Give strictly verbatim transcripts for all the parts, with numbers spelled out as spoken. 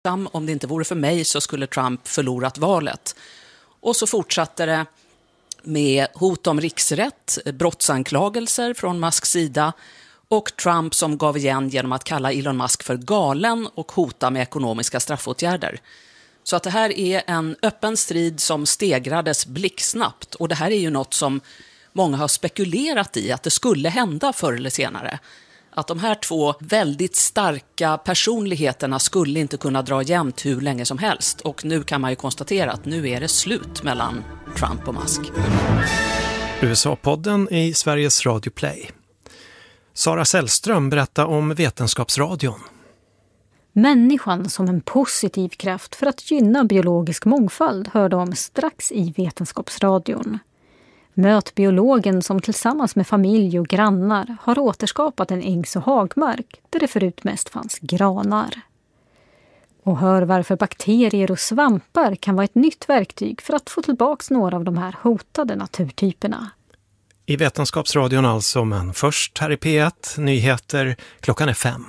Om det inte vore för mig så skulle Trump förlorat valet. Och så fortsatte det med hot om riksrätt, brottsanklagelser från Musks sida och Trump som gav igen genom att kalla Elon Musk för galen och hota med ekonomiska straffåtgärder. Så att det här är en öppen strid som stegrades blixtsnabbt, och det här är ju något som många har spekulerat i att det skulle hända förr eller senare. Att de här två väldigt starka personligheterna skulle inte kunna dra jämnt hur länge som helst. Och nu kan man ju konstatera att nu är det slut mellan Trump och Musk. U S A-podden i Sveriges Radio Play. Sara Sällström berättar om Vetenskapsradion. Människan som en positiv kraft för att gynna biologisk mångfald hörde om strax i Vetenskapsradion. Möt biologen som tillsammans med familj och grannar har återskapat en ängs- och hagmark där det förut mest fanns granar. Och hör varför bakterier och svampar kan vara ett nytt verktyg för att få tillbaka några av de här hotade naturtyperna. I Vetenskapsradion alltså, men först här i P ett, nyheter, klockan är fem.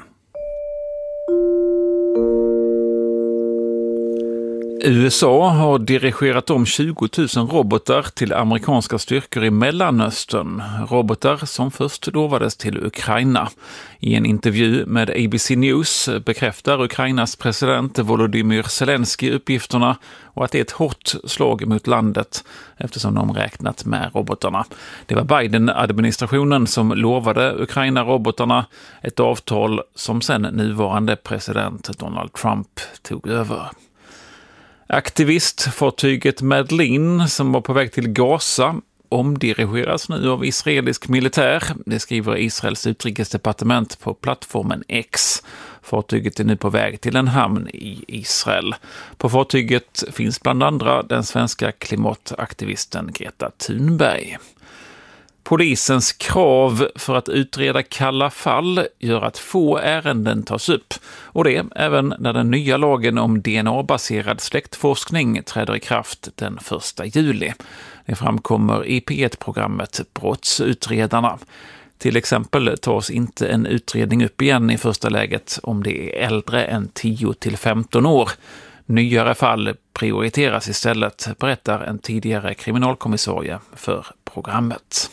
U S A har dirigerat om tjugo tusen robotar till amerikanska styrkor i Mellanöstern. Robotar som först lovades till Ukraina. I en intervju med A B C News bekräftar Ukrainas president Volodymyr Zelensky uppgifterna och att det är ett hårt slag mot landet eftersom de räknat med robotarna. Det var Biden-administrationen som lovade Ukraina robotarna, ett avtal som sedan nuvarande president Donald Trump tog över. Aktivistfartyget Madeleine som var på väg till Gaza omdirigeras nu av israelisk militär. Det skriver Israels utrikesdepartement på plattformen X. Fartyget är nu på väg till en hamn i Israel. På fartyget finns bland andra den svenska klimataktivisten Greta Thunberg. Polisens krav för att utreda kalla fall gör att få ärenden tas upp. Och det även när den nya lagen om D N A-baserad släktforskning träder i kraft den första juli. Det framkommer i P ett-programmet Brottsutredarna. Till exempel tas inte en utredning upp igen i första läget om det är äldre än tio till femton år. Nyare fall prioriteras istället, berättar en tidigare kriminalkommissarie för programmet.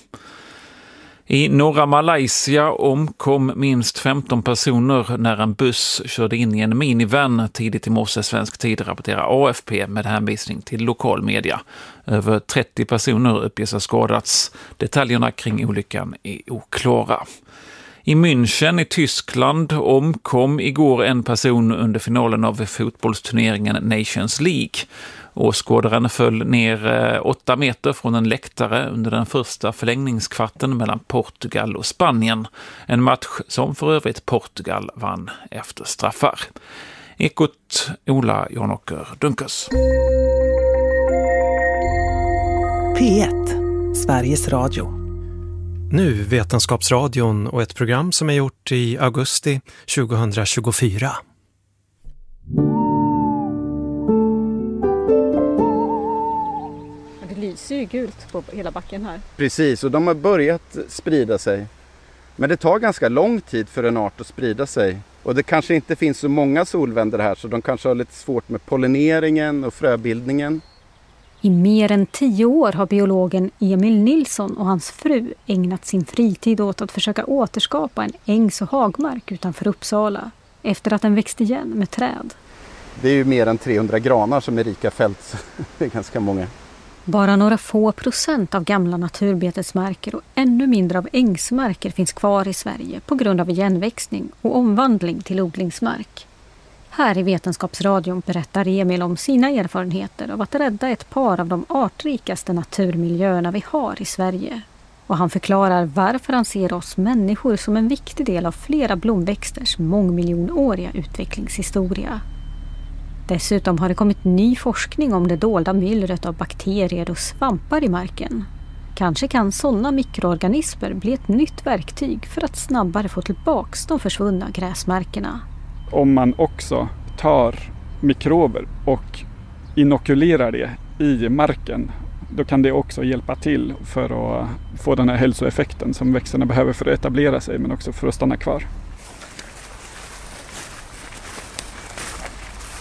I norra Malaysia omkom minst femton personer när en buss körde in i en minivan tidigt i morse svensk tid, rapporterar A F P med hänvisning till lokal media. Över trettio personer uppges ha skadats. Detaljerna kring olyckan är oklara. I München i Tyskland omkom igår en person under finalen av fotbollsturneringen Nations League. Åskådaren föll ner åtta meter från en läktare under den första förlängningskvarten mellan Portugal och Spanien. En match som för övrigt Portugal vann efter straffar. Ekot Ola Janåker Dunkers. P ett, Sveriges Radio. Nu Vetenskapsradion och ett program som är gjort i augusti tjugohundratjugofyra. Det lyser ju gult på hela backen här. Precis, och de har börjat sprida sig. Men det tar ganska lång tid för en art att sprida sig. Och det kanske inte finns så många solvänder här så de kanske har lite svårt med pollineringen och fröbildningen. I mer än tio år har biologen Emil Nilsson och hans fru ägnat sin fritid åt att försöka återskapa en ängs- och hagmark utanför Uppsala efter att den växte igen med träd. Det är ju mer än trehundra granar som är rika fält, det är ganska många. Bara några få procent av gamla naturbetesmarker och ännu mindre av ängsmarker finns kvar i Sverige på grund av igenväxning och omvandling till odlingsmark. Här i Vetenskapsradion berättar Emil om sina erfarenheter av att rädda ett par av de artrikaste naturmiljöerna vi har i Sverige. Och han förklarar varför han ser oss människor som en viktig del av flera blomväxters mångmiljonåriga utvecklingshistoria. Dessutom har det kommit ny forskning om det dolda myllret av bakterier och svampar i marken. Kanske kan sådana mikroorganismer bli ett nytt verktyg för att snabbare få tillbaka de försvunna gräsmarkerna. Om man också tar mikrober och inokulerar det i marken, då kan det också hjälpa till för att få den här hälsoeffekten som växterna behöver för att etablera sig men också för att stanna kvar.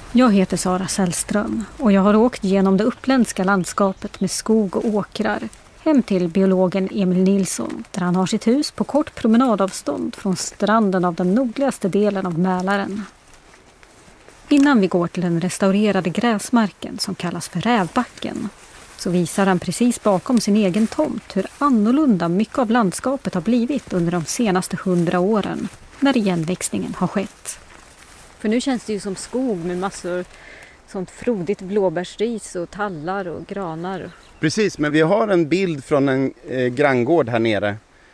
Jag heter Sara Sällström och jag har åkt genom det uppländska landskapet med skog och åkrar hem till biologen Emil Nilsson där han har sitt hus på kort promenadavstånd från stranden av den nordligaste delen av Mälaren. Innan vi går till den restaurerade gräsmarken som kallas för Rävbacken så visar han precis bakom sin egen tomt hur annorlunda mycket av landskapet har blivit under de senaste hundra åren när igenväxningen har skett. För nu känns det ju som skog med massor sånt frodigt blåbärsris och tallar och granar. Precis, men vi har en bild från en eh, granngård här nere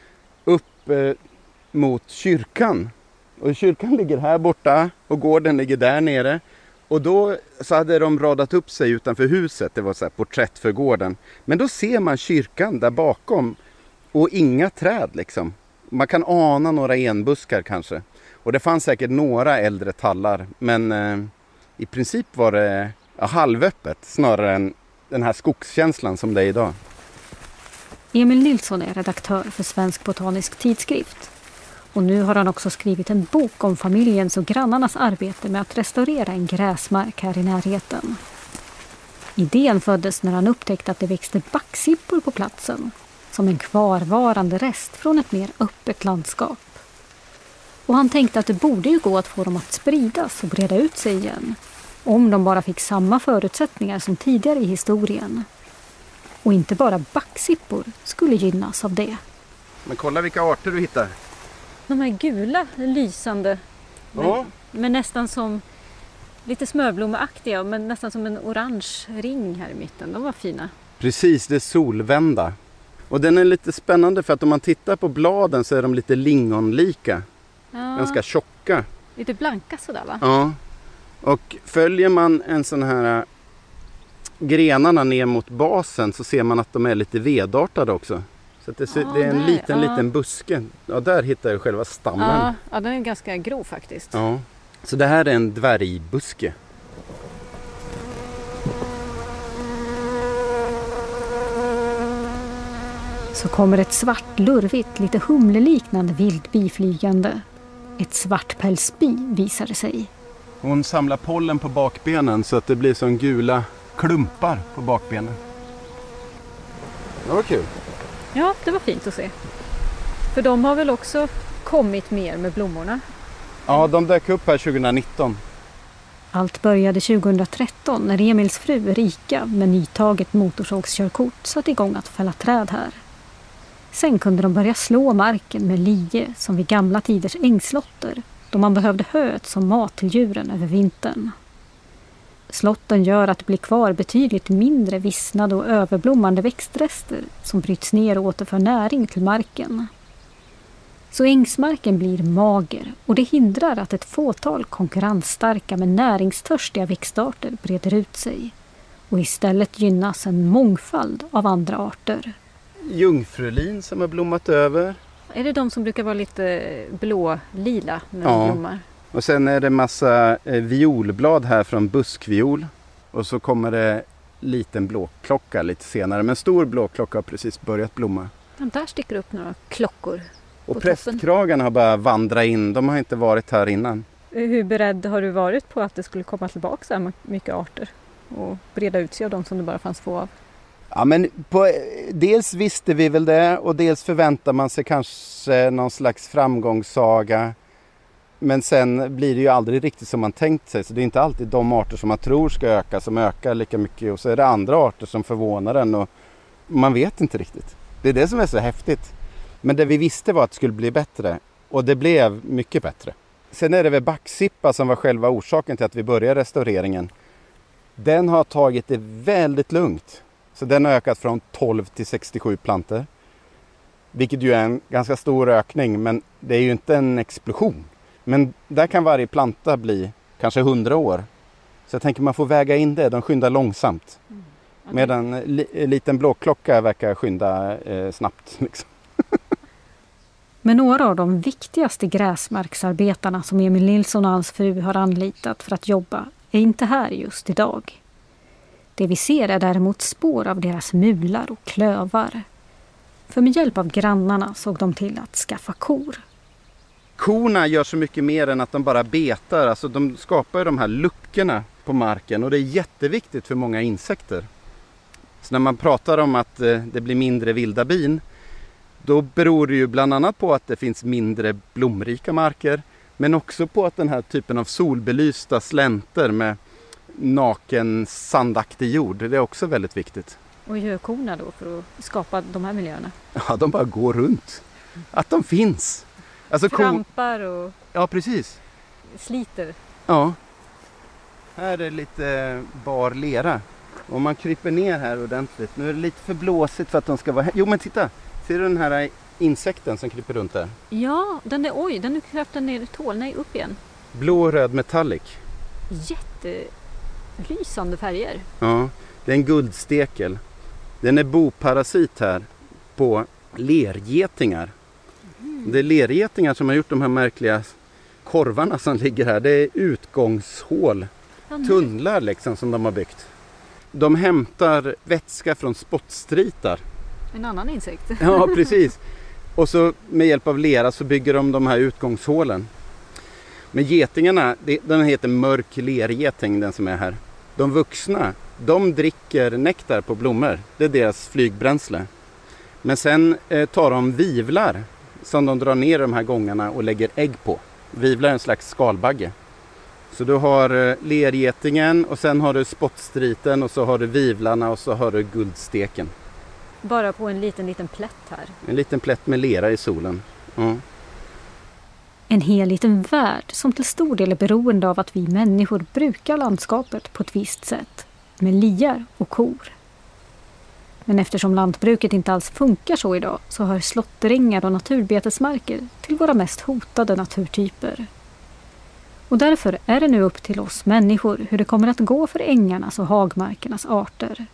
upp eh, mot kyrkan. Och kyrkan ligger här borta och gården ligger där nere. Och då så hade de radat upp sig utanför huset, det var så här porträtt för gården. Men då ser man kyrkan där bakom och inga träd liksom. Man kan ana några enbuskar kanske. Och det fanns säkert några äldre tallar, men eh, i princip var det ja, halvöppet snarare än den här skogskänslan som det är idag. Emil Nilsson är redaktör för Svensk Botanisk Tidskrift. Och nu har han också skrivit en bok om familjens och grannarnas arbete med att restaurera en gräsmark här i närheten. Idén föddes när han upptäckte att det växte backsippor på platsen, som en kvarvarande rest från ett mer öppet landskap. Och han tänkte att det borde ju gå att få dem att spridas och breda ut sig igen, om de bara fick samma förutsättningar som tidigare i historien. Och inte bara backsippor skulle gynnas av det. Men kolla vilka arter du hittar. De här gula, lysande, men, ja. men nästan som lite smörblommeaktiga, men nästan som en orange ring här i mitten. De var fina. Precis, det är solvända. Och den är lite spännande för att om man tittar på bladen så är de lite lingonlika. Ja. Ganska tjocka. Lite blanka sådär va? Ja. Och följer man en sån här grenarna ner mot basen så ser man att de är lite vedartade också. Så att det, ser, ja, det är en där. liten, ja. liten buske. Ja, där hittar jag själva stammen. Ja, ja, den är ganska grov faktiskt. Ja. Så det här är en dvärgbuske. Så kommer ett svart, lurvigt, lite humleliknande vildbi flygande. Ett svartpälsbi visar det sig. Hon samlar pollen på bakbenen så att det blir som gula klumpar på bakbenen. Det var kul. Ja, det var fint att se. För de har väl också kommit mer med blommorna? Ja, de dök upp här tjugonitton. Allt började tjugohundratretton när Emils fru Erika med nytaget motorsågskörkort satte igång att fälla träd här. Sen kunde de börja slå marken med lie som vid gamla tiders ängslotter då man behövde höet som mat till djuren över vintern. Slotten gör att det blir kvar betydligt mindre vissnade och överblommande växtrester som bryts ner och återför näring till marken. Så ängsmarken blir mager och det hindrar att ett fåtal konkurrensstarka men näringstörstiga växtarter breder ut sig. Och istället gynnas en mångfald av andra arter. Jungfrulin som har blommat över. Är det de som brukar vara lite blå-lila när ja. de blommar? Och sen är det massa eh, violblad här från buskviol. Och så kommer det liten blåklocka lite senare. Men stor blåklocka har precis börjat blomma. Ja, där sticker upp några klockor. Och prästkragarna har bara vandrat in. De har inte varit här innan. Hur beredd har du varit på att det skulle komma tillbaka så här mycket arter? Och breda ut sig av de som det bara fanns få av? Ja, men på, dels visste vi väl det och dels förväntar man sig kanske någon slags framgångssaga. Men sen blir det ju aldrig riktigt som man tänkt sig. Så det är inte alltid de arter som man tror ska öka som ökar lika mycket. Och så är det andra arter som förvånar en och man vet inte riktigt. Det är det som är så häftigt. Men det vi visste var att det skulle bli bättre och det blev mycket bättre. Sen är det väl backsippa som var själva orsaken till att vi började restaureringen. Den har tagit det väldigt lugnt. Så den har ökat från tolv till sextiosju planter. Vilket ju är en ganska stor ökning, men det är ju inte en explosion. Men där kan varje planta bli kanske hundra år. Så jag tänker man får väga in det, de skyndar långsamt. Mm. Okay. Medan en liten blåklocka verkar skynda eh, snabbt. Liksom. Men några av de viktigaste gräsmarksarbetarna som Emil Nilsson och hans fru har anlitat för att jobba är inte här just idag. Det vi ser är däremot spår av deras mular och klövar. För med hjälp av grannarna såg de till att skaffa kor. Korna gör så mycket mer än att de bara betar. Alltså de skapar ju de här luckorna på marken och det är jätteviktigt för många insekter. Så när man pratar om att det blir mindre vilda bin, då beror det ju bland annat på att det finns mindre blomrika marker, men också på att den här typen av solbelysta slänter med naken sandaktig jord, det är också väldigt viktigt. Och gör korna då för att skapa de här miljöerna? Ja, de bara går runt. Att de finns. Alltså, trampar och ja, precis. Sliter. Ja. Här är lite bar lera. Om man kryper ner här ordentligt. Nu är det lite för blåsigt för att de ska vara här. Jo, men titta. Ser du den här insekten som kryper runt där? Ja, den är, oj, den är kröpt ner i tål. Nej, upp igen. Blå och röd metallic. Jättelysande färger. Ja, det är en guldstekel. Den är boparasit här på lergetingar. Mm. Det är lergetingar som har gjort de här märkliga korvarna som ligger här. Det är utgångshål, ja, tunnlar liksom som de har byggt. De hämtar vätska från spottstritar. En annan insekt. Ja, precis. Och så med hjälp av lera så bygger de de här utgångshålen. Men getingarna, den heter mörk lergeting, den som är här. De vuxna, de dricker nektar på blommor. Det är deras flygbränsle. Men sen eh, tar de vivlar som de drar ner de här gångarna och lägger ägg på. Vivlar är en slags skalbagge. Så du har eh, lergetingen och sen har du spottstriten och så har du vivlarna och så har du guldsteken. Bara på en liten, liten plätt här. En liten plätt med lera i solen. Ja. En hel liten värld som till stor del är beroende av att vi människor brukar landskapet på ett visst sätt. Med liar och kor. Men eftersom lantbruket inte alls funkar så idag så hör slåtterängar och naturbetesmarker till våra mest hotade naturtyper. Och därför är det nu upp till oss människor hur det kommer att gå för ängarnas och hagmarkernas arter.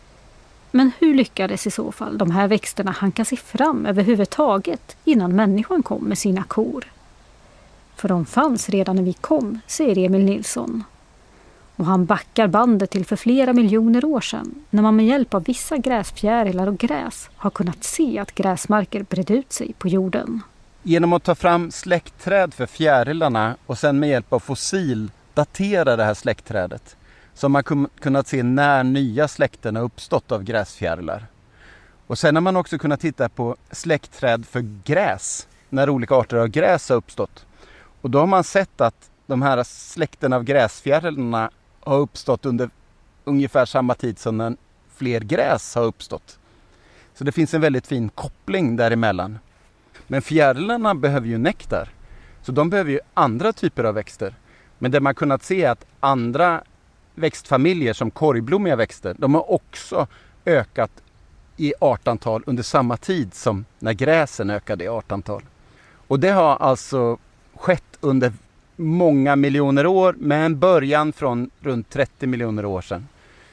Men hur lyckades i så fall de här växterna hanka sig fram överhuvudtaget innan människan kom med sina kor? För de fanns redan när vi kom, säger Emil Nilsson. Och han backar bandet till för flera miljoner år sedan när man med hjälp av vissa gräsfjärilar och gräs har kunnat se att gräsmarker bred ut sig på jorden. Genom att ta fram släktträd för fjärilarna och sen med hjälp av fossil datera det här släktträdet så har man kunnat se när nya släkten har uppstått av gräsfjärilar. Och sen har man också kunnat titta på släktträd för gräs, när olika arter av gräs har uppstått. Och då har man sett att de här släkten av gräsfjärilarna har uppstått under ungefär samma tid som när fler gräs har uppstått. Så det finns en väldigt fin koppling däremellan. Men fjärilarna behöver ju nektar. Så de behöver ju andra typer av växter. Men det man kunnat se är att andra växtfamiljer som korgblommiga växter, de har också ökat i artantal under samma tid som när gräsen ökade i artantal. Och det har alltså skett under många miljoner år med en början från runt trettio miljoner år sedan.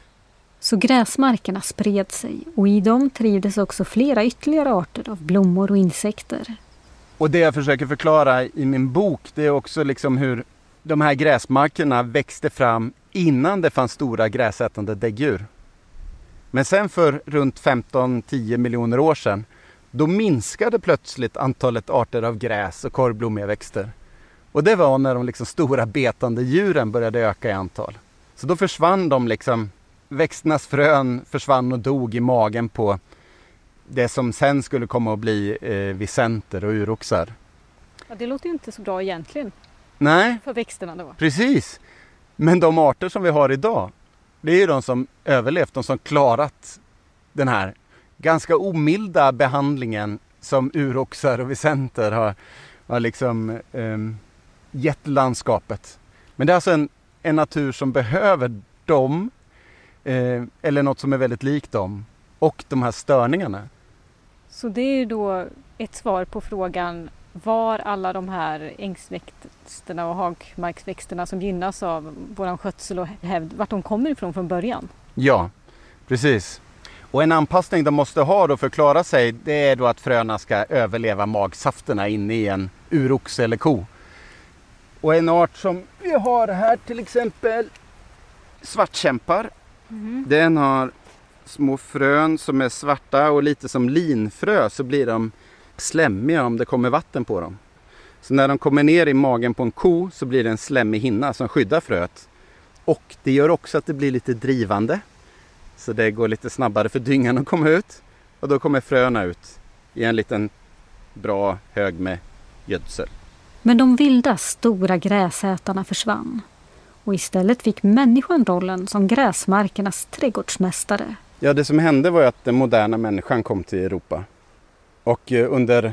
Så gräsmarkerna spred sig och i dem trivdes också flera ytterligare arter av blommor och insekter. Och det jag försöker förklara i min bok, det är också liksom hur de här gräsmarkerna växte fram innan det fanns stora gräsätande däggdjur. Men sen för runt femton till tio miljoner år sedan, då minskade plötsligt antalet arter av gräs och korvblommiga växter. Och det var när de liksom stora betande djuren började öka i antal. Så då försvann de liksom, växternas frön försvann och dog i magen på det som sen skulle komma att bli eh, vicenter och uroxar. Ja, det låter ju inte så bra egentligen. Nej, för växterna då. Precis. Men de arter som vi har idag, det är ju de som överlevt, de som klarat den här ganska omilda behandlingen som uroxar och vicenter har, har liksom eh, gett landskapet. Men det är alltså en, en natur som behöver dem, eh, eller något som är väldigt likt dem, och de här störningarna. Så det är ju då ett svar på frågan var alla de här ängsväxterna och hagmarksväxterna som gynnas av våran skötsel och hävd, vart de kommer ifrån från början. Ja, precis. Och en anpassning de måste ha då för att klara sig, det är då att fröna ska överleva magsafterna inne i en urox eller ko. Och en art som vi har här till exempel, svartkämpar. Mm. Den har små frön som är svarta och lite som linfrö så blir de slemmiga om det kommer vatten på dem. Så när de kommer ner i magen på en ko så blir det en slemmig hinna som skyddar fröet. Och det gör också att det blir lite drivande. Så det går lite snabbare för dyngan att komma ut. Och då kommer fröna ut i en liten bra hög med gödsel. Men de vilda stora gräsätarna försvann. Och istället fick människan rollen som gräsmarkernas trädgårdsmästare. Ja, det som hände var att den moderna människan kom till Europa. Och under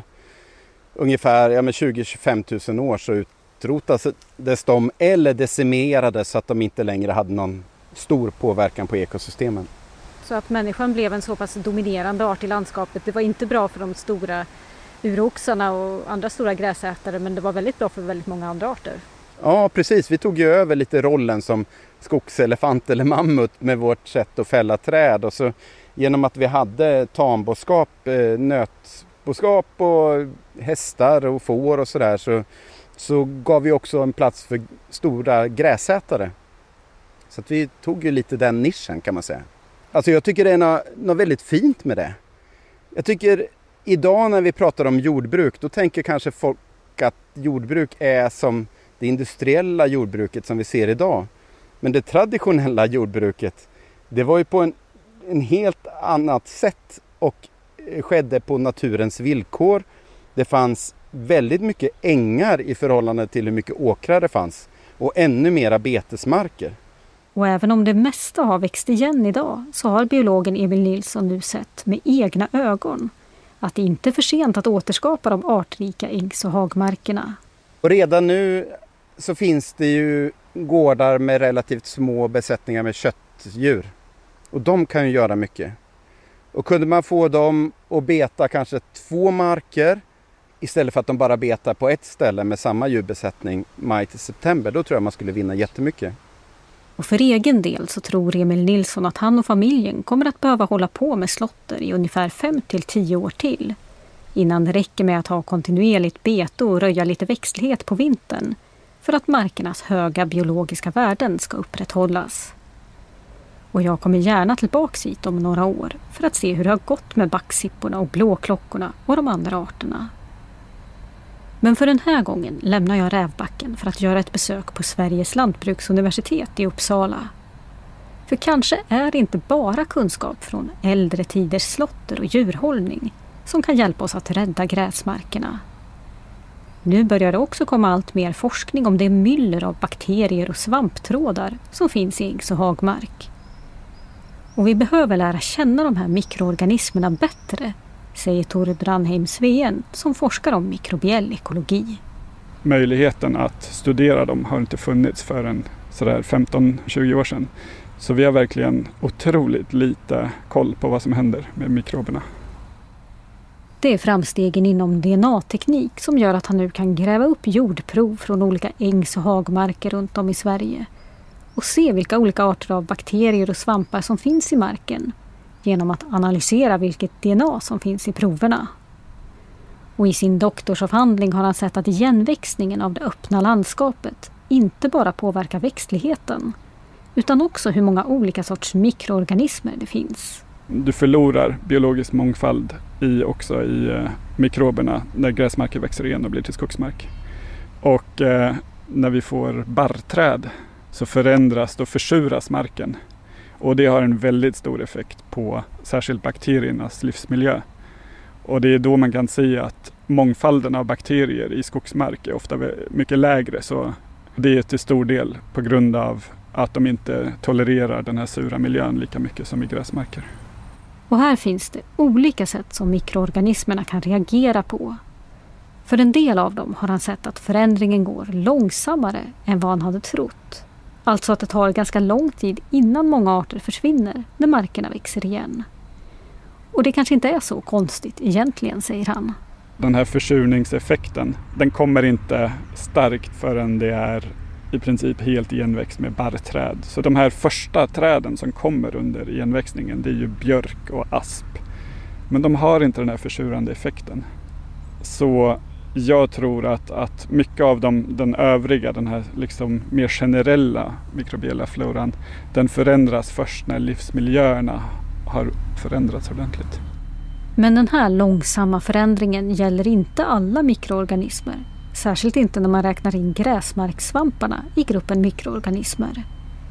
ungefär ja, tjugo till tjugofem tusen år så utrotades de eller decimerades så att de inte längre hade någon stor påverkan på ekosystemen. Så att människan blev en så pass dominerande art i landskapet, det var inte bra för de stora uroxarna och andra stora gräsätare, men det var väldigt bra för väldigt många andra arter. Ja, precis. Vi tog ju över lite rollen som skogselefant eller mammut med vårt sätt att fälla träd. Och så genom att vi hade tamboskap, nötboskap och hästar och får och sådär så, så gav vi också en plats för stora gräsätare. Så att vi tog ju lite den nischen kan man säga. Alltså jag tycker det är något, något väldigt fint med det. Jag tycker idag när vi pratar om jordbruk, då tänker kanske folk att jordbruk är som det industriella jordbruket som vi ser idag. Men det traditionella jordbruket, det var ju på en, en helt annat sätt och skedde på naturens villkor. Det fanns väldigt mycket ängar i förhållande till hur mycket åkrar det fanns. Och ännu mera betesmarker. Och även om det mesta har växt igen idag så har biologen Emil Nilsson nu sett med egna ögon att det inte är för sent att återskapa de artrika ängs- och hagmarkerna. Och redan nu så finns det ju gårdar med relativt små besättningar med köttdjur. Och de kan ju göra mycket. Och kunde man få dem att beta kanske två marker istället för att de bara betar på ett ställe med samma djurbesättning maj till september, då tror jag man skulle vinna jättemycket. Och för egen del så tror Emil Nilsson att han och familjen kommer att behöva hålla på med slåtter i ungefär fem till tio år till. Innan det räcker med att ha kontinuerligt bete och röja lite växtlighet på vintern för att markernas höga biologiska värden ska upprätthållas. Och jag kommer gärna tillbaka hit om några år för att se hur det har gått med backsipporna och blåklockorna och de andra arterna. Men för den här gången lämnar jag Rävbacken för att göra ett besök på Sveriges lantbruksuniversitet i Uppsala. För kanske är det inte bara kunskap från äldre tiders slåtter och djurhållning som kan hjälpa oss att rädda gräsmarkerna. Nu börjar det också komma allt mer forskning om det myller av bakterier och svamptrådar som finns i ängs- och hagmark. Och vi behöver lära känna de här mikroorganismerna bättre, säger Tord Ranheim Sveen som forskar om mikrobiell ekologi. Möjligheten att studera dem har inte funnits förrän sådär femton till tjugo år sedan. Så vi har verkligen otroligt lite koll på vad som händer med mikroberna. Det är framstegen inom D N A-teknik som gör att han nu kan gräva upp jordprov från olika ängs- och hagmarker runt om i Sverige och se vilka olika arter av bakterier och svampar som finns i marken genom att analysera vilket D N A som finns i proverna. Och i sin doktorsavhandling har han sett att igenväxningen av det öppna landskapet inte bara påverkar växtligheten utan också hur många olika sorts mikroorganismer det finns. Du förlorar biologisk mångfald i, också i eh, mikroberna när gräsmarker växer igen och blir till skogsmark. Och eh, när vi får barrträd så förändras och försuras marken. Och det har en väldigt stor effekt på särskilt bakteriernas livsmiljö. Och det är då man kan säga att mångfalden av bakterier i skogsmark är ofta mycket lägre. Så det är till stor del på grund av att de inte tolererar den här sura miljön lika mycket som i gräsmarker. Och här finns det olika sätt som mikroorganismerna kan reagera på. För en del av dem har han sett att förändringen går långsammare än vad han hade trott. Alltså att det tar ganska lång tid innan många arter försvinner när markerna växer igen. Och det kanske inte är så konstigt egentligen, säger han. Den här försurningseffekten, den kommer inte starkt förrän det är i princip helt igenväxt med barrträd. Så de här första träden som kommer under igenväxningen, det är ju björk och asp. Men de har inte den här försurande effekten. Så jag tror att, att mycket av dem, den övriga, den här liksom mer generella mikrobiella floran, den förändras först när livsmiljöerna har förändrats ordentligt. Men den här långsamma förändringen gäller inte alla mikroorganismer. Särskilt inte när man räknar in gräsmarkssvamparna i gruppen mikroorganismer.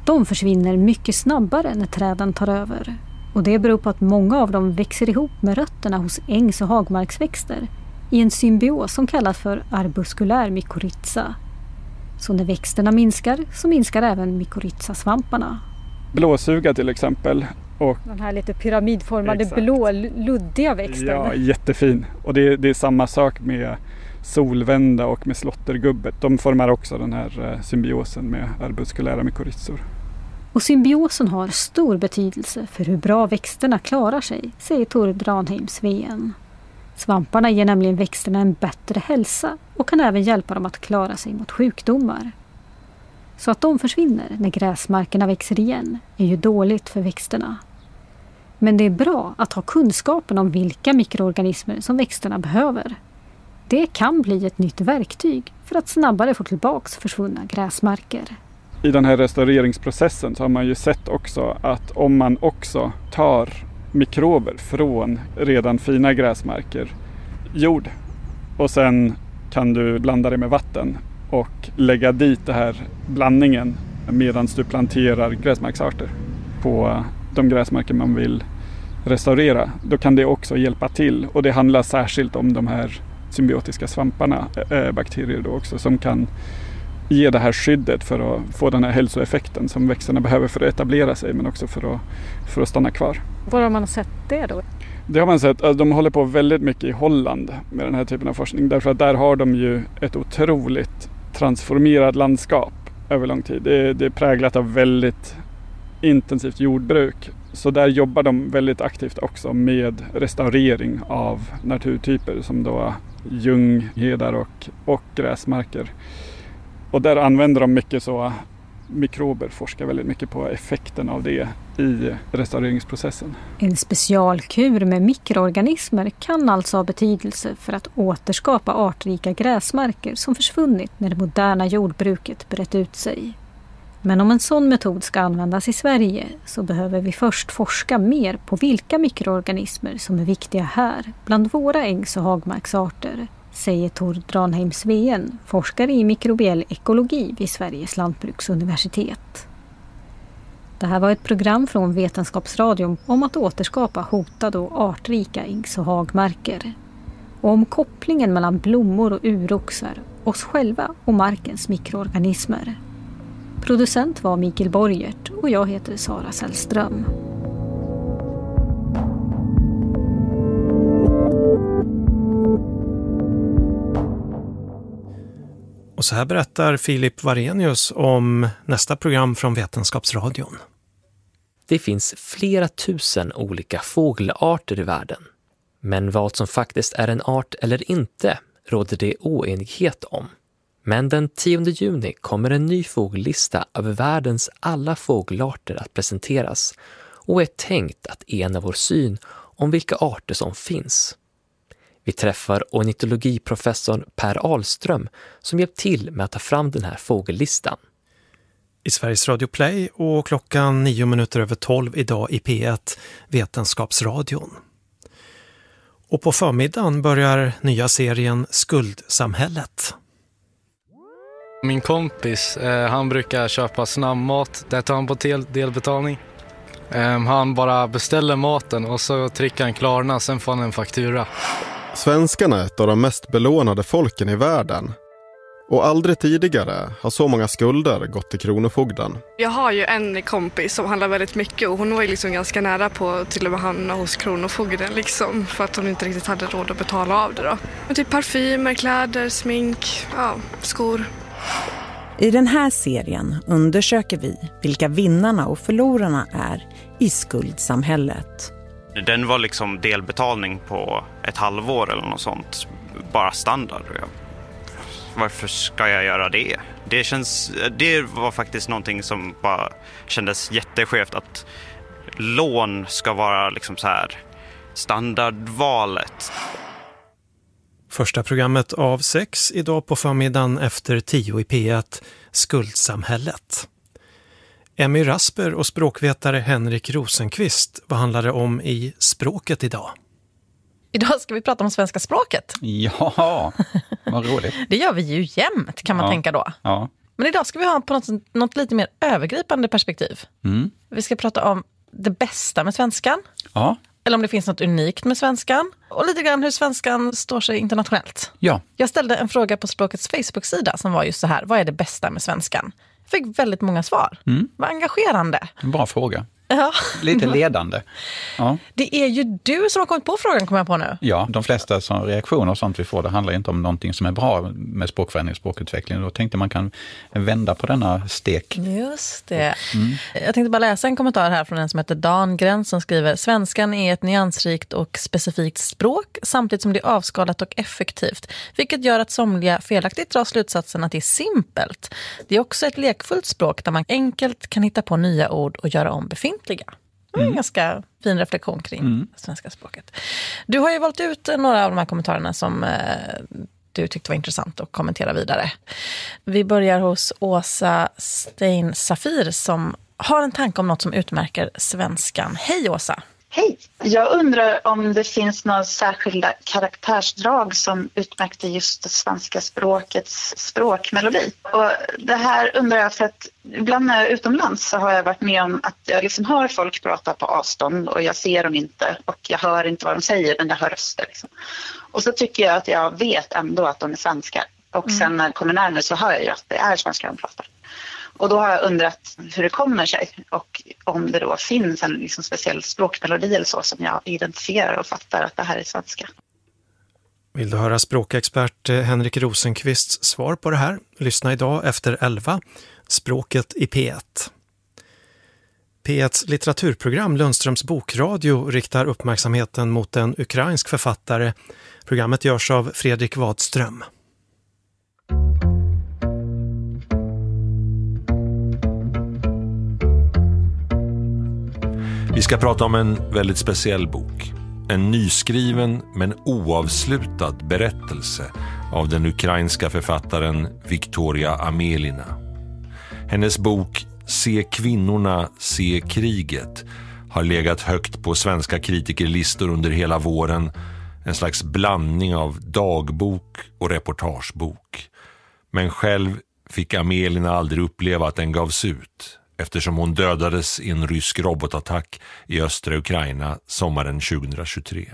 De försvinner mycket snabbare när träden tar över. Och det beror på att många av dem växer ihop med rötterna hos ängs- och hagmarksväxter i en symbios som kallas för arbuskulär mykorrhiza. Så när växterna minskar så minskar även mykorrhizasvamparna. Blåsuga till exempel. Och den här lite pyramidformade exakt. Blå luddiga växten. Ja, jättefin. Och det, det är samma sak med solvända och med slåttergubbet. De formar också den här symbiosen med arbuskulära mykorrhizor. Och symbiosen har stor betydelse för hur bra växterna klarar sig, säger Tor Dranheim Sveen. Svamparna ger nämligen växterna en bättre hälsa och kan även hjälpa dem att klara sig mot sjukdomar. Så att de försvinner när gräsmarkerna växer igen är ju dåligt för växterna. Men det är bra att ha kunskapen om vilka mikroorganismer som växterna behöver. Det kan bli ett nytt verktyg för att snabbare få tillbaka försvunna gräsmarker. I den här restaureringsprocessen så har man ju sett också att om man också tar mikrober från redan fina gräsmarker, jord, och sen kan du blanda det med vatten och lägga dit den här blandningen medan du planterar gräsmarksarter på de gräsmarker man vill restaurera. Då kan det också hjälpa till, och det handlar särskilt om de här symbiotiska svamparna, äh, bakterier då också, som kan ge det här skyddet för att få den här hälsoeffekten som växterna behöver för att etablera sig, men också för att, för att stanna kvar. Var har man sett det då? Det har man sett, alltså de håller på väldigt mycket i Holland med den här typen av forskning, därför att där har de ju ett otroligt transformerat landskap över lång tid. Det är, det är präglat av väldigt intensivt jordbruk, så där jobbar de väldigt aktivt också med restaurering av naturtyper som då ljunghedar och, och gräsmarker. Och där använder de mycket så mikrober, forskar väldigt mycket på effekten av det i restaureringsprocessen. En specialkur med mikroorganismer kan alltså ha betydelse för att återskapa artrika gräsmarker som försvunnit när det moderna jordbruket brett ut sig. Men om en sån metod ska användas i Sverige så behöver vi först forska mer på vilka mikroorganismer som är viktiga här bland våra ängs- och hagmarksarter, säger Tor Dranheim Sveen, forskare i mikrobiell ekologi vid Sveriges lantbruksuniversitet. Det här var ett program från Vetenskapsradion om att återskapa hotade och artrika ängs- och hagmarker. Och om kopplingen mellan blommor och uroxar, oss själva och markens mikroorganismer. Producent var Mikael Borgert och jag heter Sara Sällström. Och så här berättar Filip Varenius om nästa program från Vetenskapsradion. Det finns flera tusen olika fågelarter i världen. Men vad som faktiskt är en art eller inte råder det oenighet om. Men den tionde juni kommer en ny fågellista över världens alla fågelarter att presenteras och är tänkt att ena vår syn om vilka arter som finns. Vi träffar ornitologiprofessorn Per Ahlström som hjälpt till med att ta fram den här fågellistan. I Sveriges Radio Play och klockan nio minuter över tolv idag i P ett Vetenskapsradion. Och på förmiddagen börjar nya serien Skuldsamhället. Min kompis, eh, han brukar köpa snabbmat, där tar han på del- delbetalning. Eh, han bara beställer maten och så trycker han Klarna, sen får han en faktura. Svenskarna är ett av de mest belånade folken i världen. Och aldrig tidigare har så många skulder gått till kronofogden. Jag har ju en kompis som handlar väldigt mycket och hon var ju liksom ganska nära på till och med hamna hos kronofogden liksom, för att hon inte riktigt hade råd att betala av det då. Men typ parfymer, kläder, smink, ja, skor. I den här serien undersöker vi vilka vinnarna och förlorarna är i skuldsamhället. Den var liksom delbetalning på ett halvår eller något sånt. Bara standard. Varför ska jag göra det? Det känns, det var faktiskt någonting som bara kändes jätteskevt, att lån ska vara liksom så här standardvalet. Första programmet av sex idag på förmiddagen efter tio i P ett, Skuldsamhället. Emmy Rasper och språkvetare Henrik Rosenqvist, vad handlar det om i språket idag? Idag ska vi prata om svenska språket. Ja, vad roligt. Det gör vi ju jämt, kan man ja, tänka då. Ja. Men idag ska vi ha på något, något lite mer övergripande perspektiv. Mm. Vi ska prata om det bästa med svenskan. Ja. Eller om det finns något unikt med svenskan. Och lite grann hur svenskan står sig internationellt. Ja. Jag ställde en fråga på Språkets Facebook-sida som var just så här. Vad är det bästa med svenskan? Jag fick väldigt många svar. Mm. Vad engagerande. En bra fråga. Ja. Lite ledande. Ja. Det är ju du som har kommit på frågan, kommer jag på nu. Ja, de flesta som reaktioner och sånt vi får, det handlar inte om någonting som är bra med språkförändring och språkutveckling. Då tänkte man kan vända på denna stek. Just det. Mm. Jag tänkte bara läsa en kommentar här från en som heter Dan Gräns som skriver: svenskan är ett nyansrikt och specifikt språk samtidigt som det är avskalat och effektivt. Vilket gör att somliga felaktigt drar slutsatsen att det är simpelt. Det är också ett lekfullt språk där man enkelt kan hitta på nya ord och göra om befintliga. Det är en mm. ganska fin reflektion kring mm. svenska språket. Du har ju valt ut några av de här kommentarerna som eh, du tyckte var intressant att kommentera vidare. Vi börjar hos Åsa Stein Safir som har en tanke om något som utmärker svenskan. Hej Åsa! Hej! Jag undrar om det finns några särskilda karaktärsdrag som utmärkte just det svenska språkets språkmelodi. Och det här undrar jag för att ibland när jag är utomlands så har jag varit med om att jag liksom hör folk prata på avstånd och jag ser dem inte och jag hör inte vad de säger men jag hör röster. Liksom. Och så tycker jag att jag vet ändå att de är svenskar. Och mm. sen när jag kommer närmare så hör jag ju att det är svenskar de pratar. Och då har jag undrat hur det kommer sig och om det då finns en liksom speciell språkmelodi eller så som jag identifierar och fattar att det här är svenska. Vill du höra språkexpert Henrik Rosenqvists svar på det här? Lyssna idag efter elva, Språket i P ett. P etts litteraturprogram Lundströms bokradio riktar uppmärksamheten mot en ukrainsk författare. Programmet görs av Fredrik Wadström. Vi ska prata om en väldigt speciell bok. En nyskriven men oavslutad berättelse av den ukrainska författaren Victoria Amelina. Hennes bok Se kvinnorna, se kriget har legat högt på svenska kritikerlistor under hela våren. En slags blandning av dagbok och reportagebok. Men själv fick Amelina aldrig uppleva att den gavs ut, eftersom hon dödades i en rysk robotattack i östra Ukraina sommaren tjugohundratjugotre.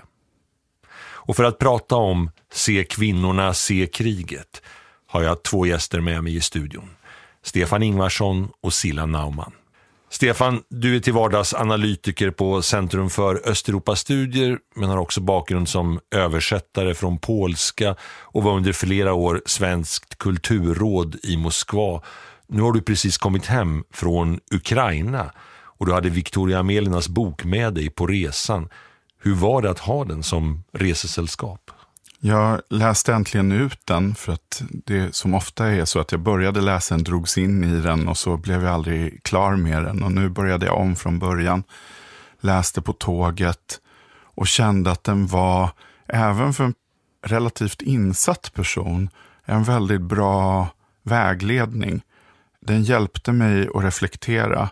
Och för att prata om Se kvinnorna, se kriget har jag två gäster med mig i studion. Stefan Ingvarsson och Cilla Naumann. Stefan, du är till vardags analytiker på Centrum för Östeuropastudier men har också bakgrund som översättare från polska och var under flera år svenskt kulturråd i Moskva. Nu har du precis kommit hem från Ukraina och du hade Victoria Amelinas bok med dig på resan. Hur var det att ha den som resesällskap? Jag läste äntligen ut den för att det som ofta är så att jag började läsa den, drogs in i den och så blev jag aldrig klar med den. Och nu började jag om från början, läste på tåget och kände att den var, även för en relativt insatt person, en väldigt bra vägledning. Den hjälpte mig att reflektera.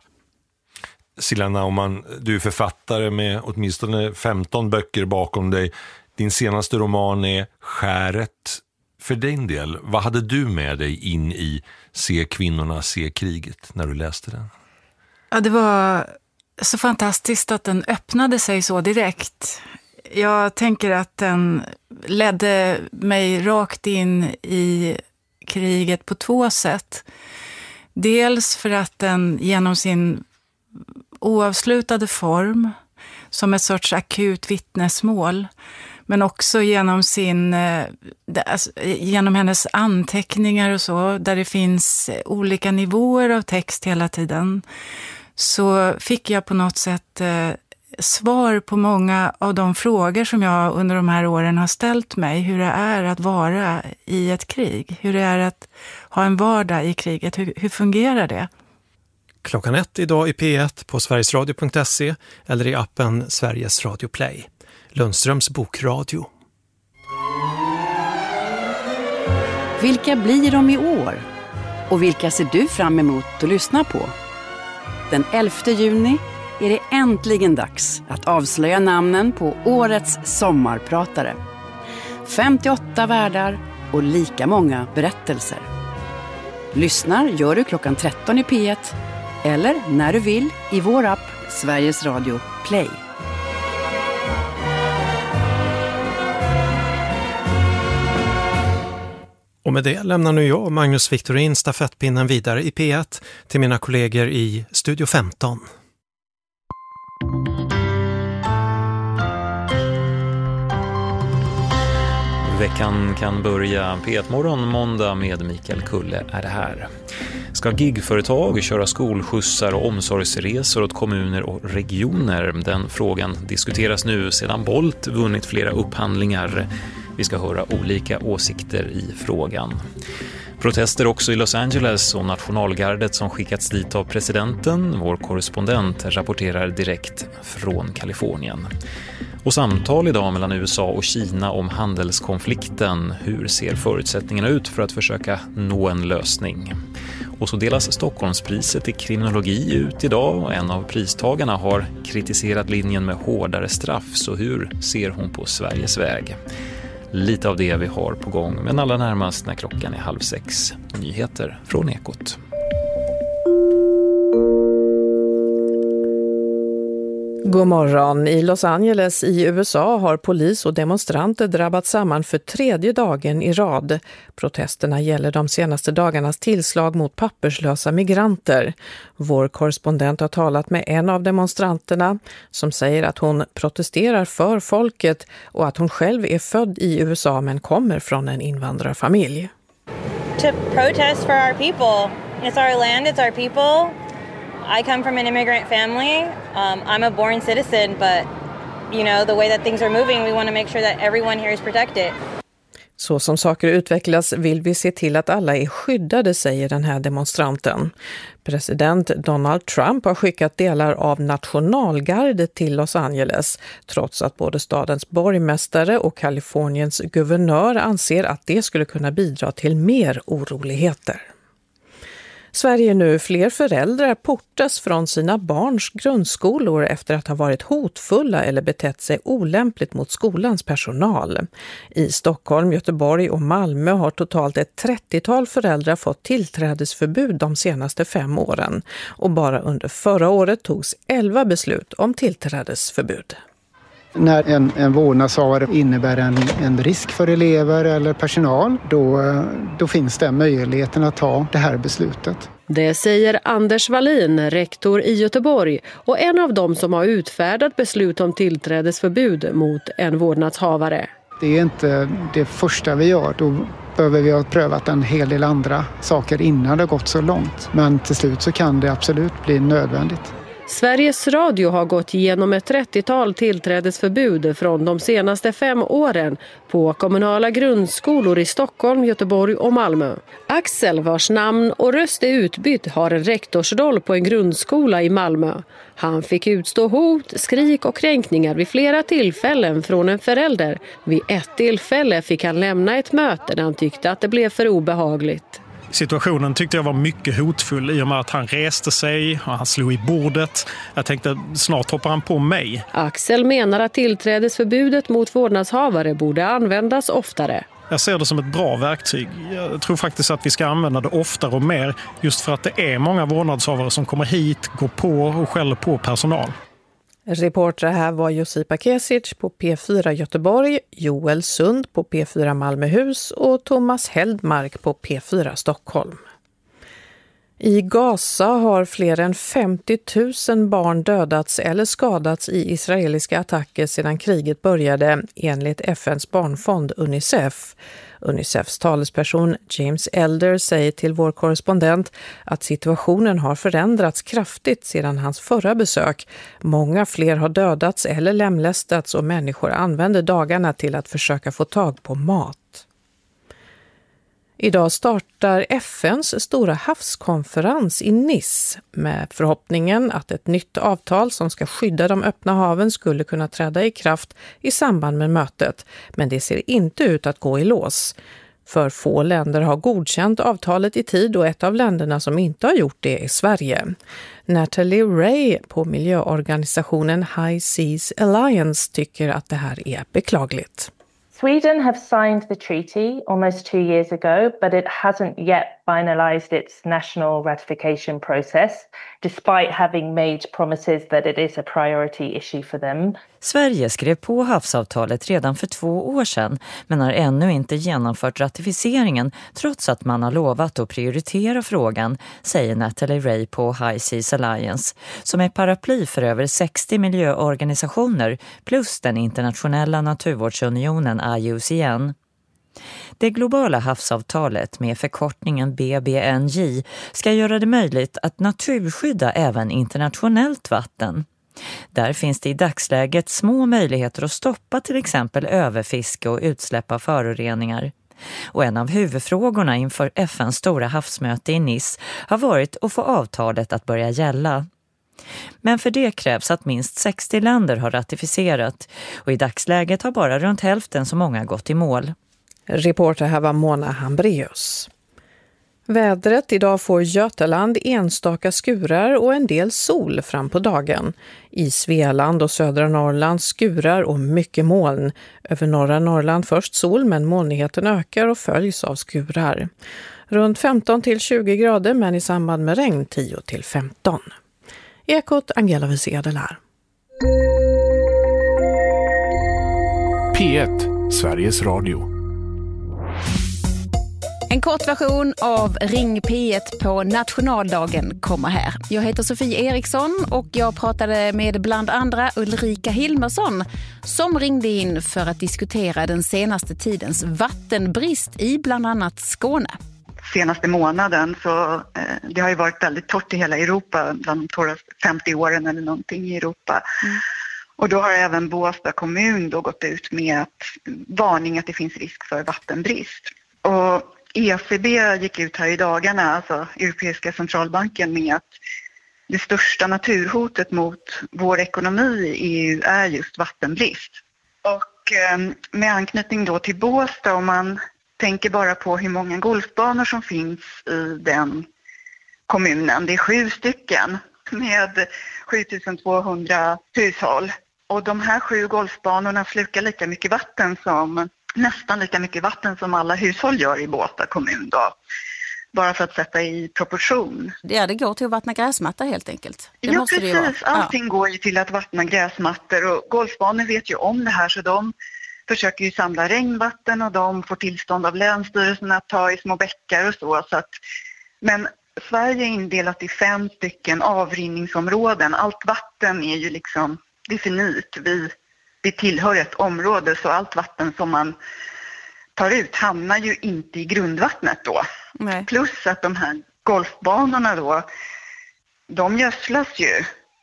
Cilla Naumann, du är författare med åtminstone femton böcker bakom dig. Din senaste roman är Skäret. För din del, vad hade du med dig in i Se kvinnorna, se kriget när du läste den? Ja, det var så fantastiskt att den öppnade sig så direkt. Jag tänker att den ledde mig rakt in i kriget på två sätt. Dels för att den genom sin oavslutade form som ett sorts akut vittnesmål, men också genom sin genom hennes anteckningar och så, där det finns olika nivåer av text hela tiden, så fick jag på något sätt eh, svar på många av de frågor som jag under de här åren har ställt mig. Hur det är att vara i ett krig, hur det är att ha en vardag i kriget, hur, hur fungerar det? Klockan ett idag i P ett på sverigesradio punkt se eller i appen Sveriges Radio Play. Lundströms bokradio. Vilka blir de i år? Och vilka ser du fram emot att lyssna på? Den elfte juni är det äntligen dags att avslöja namnen på årets sommarpratare. femtioåtta värdar och lika många berättelser. Lyssnar gör du klockan tretton i P ett eller när du vill i vår app Sveriges Radio Play. Och med det lämnar nu jag, Magnus Victorin, stafettpinnen vidare i P ett till mina kollegor i Studio femton. Veckan kan börja. P ett-morgon måndag med Mikael Kulle är det här. Ska gigföretag köra skolskjutsar och omsorgsresor åt kommuner och regioner? Den frågan diskuteras nu sedan Bolt vunnit flera upphandlingar. Vi ska höra olika åsikter i frågan. Protester också i Los Angeles och nationalgardet som skickats dit av presidenten. Vår korrespondent rapporterar direkt från Kalifornien. Och samtal idag mellan U S A och Kina om handelskonflikten. Hur ser förutsättningarna ut för att försöka nå en lösning? Och så delas Stockholmspriset i kriminologi ut idag och en av pristagarna har kritiserat linjen med hårdare straff. Så hur ser hon på Sveriges väg? Lite av det vi har på gång, men allra närmast när klockan är halv sex. Nyheter från Ekot. God morgon. I Los Angeles i U S A har polis och demonstranter drabbat samman för tredje dagen i rad. Protesterna gäller de senaste dagarnas tillslag mot papperslösa migranter. Vår korrespondent har talat med en av demonstranterna som säger att hon protesterar för folket och att hon själv är född i U S A men kommer från en invandrarfamilj. To protest for our people. It's our land, it's our people. I come from an immigrant family. Um, I'm a born citizen, but you know, the way that things are moving, we want to make sure that everyone here is protected. Så som saker utvecklas vill vi se till att alla är skyddade, säger den här demonstranten. President Donald Trump har skickat delar av nationalgardet till Los Angeles, trots att både stadens borgmästare och Kaliforniens guvernör anser att det skulle kunna bidra till mer oroligheter. Sverige nu fler föräldrar portas från sina barns grundskolor efter att ha varit hotfulla eller betett sig olämpligt mot skolans personal. I Stockholm, Göteborg och Malmö har totalt ett trettiotal föräldrar fått tillträdesförbud de senaste fem åren. Och bara under förra året togs elva beslut om tillträdesförbud. När en, en vårdnadshavare innebär en, en risk för elever eller personal, då, då finns det möjligheten att ta det här beslutet. Det säger Anders Wallin, rektor i Göteborg och en av dem som har utfärdat beslut om tillträdesförbud mot en vårdnadshavare. Det är inte det första vi gör, då behöver vi ha prövat en hel del andra saker innan det har gått så långt. Men till slut så kan det absolut bli nödvändigt. Sveriges Radio har gått igenom ett trettiotal tillträdesförbud från de senaste fem åren på kommunala grundskolor i Stockholm, Göteborg och Malmö. Axel, vars namn och röst är utbytt, har en rektorsroll på en grundskola i Malmö. Han fick utstå hot, skrik och kränkningar vid flera tillfällen från en förälder. Vid ett tillfälle fick han lämna ett möte när han tyckte att det blev för obehagligt. Situationen tyckte jag var mycket hotfull i och med att han reste sig och han slog i bordet. Jag tänkte snart hoppar han på mig. Axel menar att tillträdesförbudet mot vårdnadshavare borde användas oftare. Jag ser det som ett bra verktyg. Jag tror faktiskt att vi ska använda det oftare och mer just för att det är många vårdnadshavare som kommer hit, går på och skäller på personal. Reporter här var Josipa Kesic på P fyra Göteborg, Joel Sund på P fyra Malmöhus och Thomas Heldmark på P fyra Stockholm. I Gaza har fler än femtio tusen barn dödats eller skadats i israeliska attacker sedan kriget började, enligt F N:s barnfond Unicef. Unicefs talesperson James Elder säger till vår korrespondent att situationen har förändrats kraftigt sedan hans förra besök. Många fler har dödats eller lemlästats och människor använder dagarna till att försöka få tag på mat. Idag startar F N:s stora havskonferens i Nice med förhoppningen att ett nytt avtal som ska skydda de öppna haven skulle kunna träda i kraft i samband med mötet. Men det ser inte ut att gå i lås. För få länder har godkänt avtalet i tid och ett av länderna som inte har gjort det är Sverige. Natalie Ray på miljöorganisationen High Seas Alliance tycker att det här är beklagligt. Sweden have signed the treaty almost two years ago, but it hasn't yet finalized its national ratification process, despite having made promises that it is a priority issue for them. Sverige skrev på havsavtalet redan för två år sedan, men har ännu inte genomfört ratificeringen trots att man har lovat att prioritera frågan, säger Natalie Ray på High Seas Alliance, som är paraply för över sextio miljöorganisationer plus den internationella naturvårdsunionen I U C N. Det globala havsavtalet med förkortningen B B N J ska göra det möjligt att naturskydda även internationellt vatten. Där finns det i dagsläget små möjligheter att stoppa till exempel överfiske och utsläpp av föroreningar. Och en av huvudfrågorna inför F N:s stora havsmöte i Nice har varit att få avtalet att börja gälla. Men för det krävs att minst sextio länder har ratificerat och i dagsläget har bara runt hälften så många gått i mål. Reporter här var Mona Hambreus. Vädret: idag får Götaland enstaka skurar och en del sol fram på dagen. I Svealand och södra Norrland skurar och mycket moln. Över norra Norrland först sol, men molnigheten ökar och följs av skurar. Runt femton till tjugo grader, men i samband med regn tio till femton. Ekot, Angela Wiesel här. P ett, Sveriges Radio. En kort version av Ring P ett på nationaldagen kommer här. Jag heter Sofie Eriksson och jag pratade med bland andra Ulrika Hilmersson som ringde in för att diskutera den senaste tidens vattenbrist i bland annat Skåne. Senaste månaden så eh, det har ju varit väldigt torrt i hela Europa, bland de torraste femtio åren eller någonting i Europa. Mm. Och då har även Båstad kommun då gått ut med att, varning att det finns risk för vattenbrist. Och E C B gick ut här i dagarna, alltså Europeiska centralbanken, med att det största naturhotet mot vår ekonomi i E U är just vattenbrist. Och eh, med anknytning då till Båstad, om man tänker bara på hur många golfbanor som finns i den kommunen. Det är sju stycken med sjutusen-tvåhundra hushåll. Och de här sju golfbanorna slukar lika mycket vatten som, nästan lika mycket vatten som alla hushåll gör i Båstad kommun då. Bara för att sätta i proportion. Ja, det går till att vattna gräsmatta helt enkelt. Det ja, måste precis. Det vara. Allting ja. går ju till att vattna gräsmattor. Och golfbanor vet ju om det här, så de försöker ju samla regnvatten och de får tillstånd av länsstyrelsen att ta i små bäckar och så. så att, men Sverige är indelat i fem stycken avrinningsområden. Allt vatten är ju liksom definit. Vi, vi tillhör ett område, så allt vatten som man tar ut hamnar ju inte i grundvattnet då. Nej. Plus att de här golfbanorna då, de gödslas ju.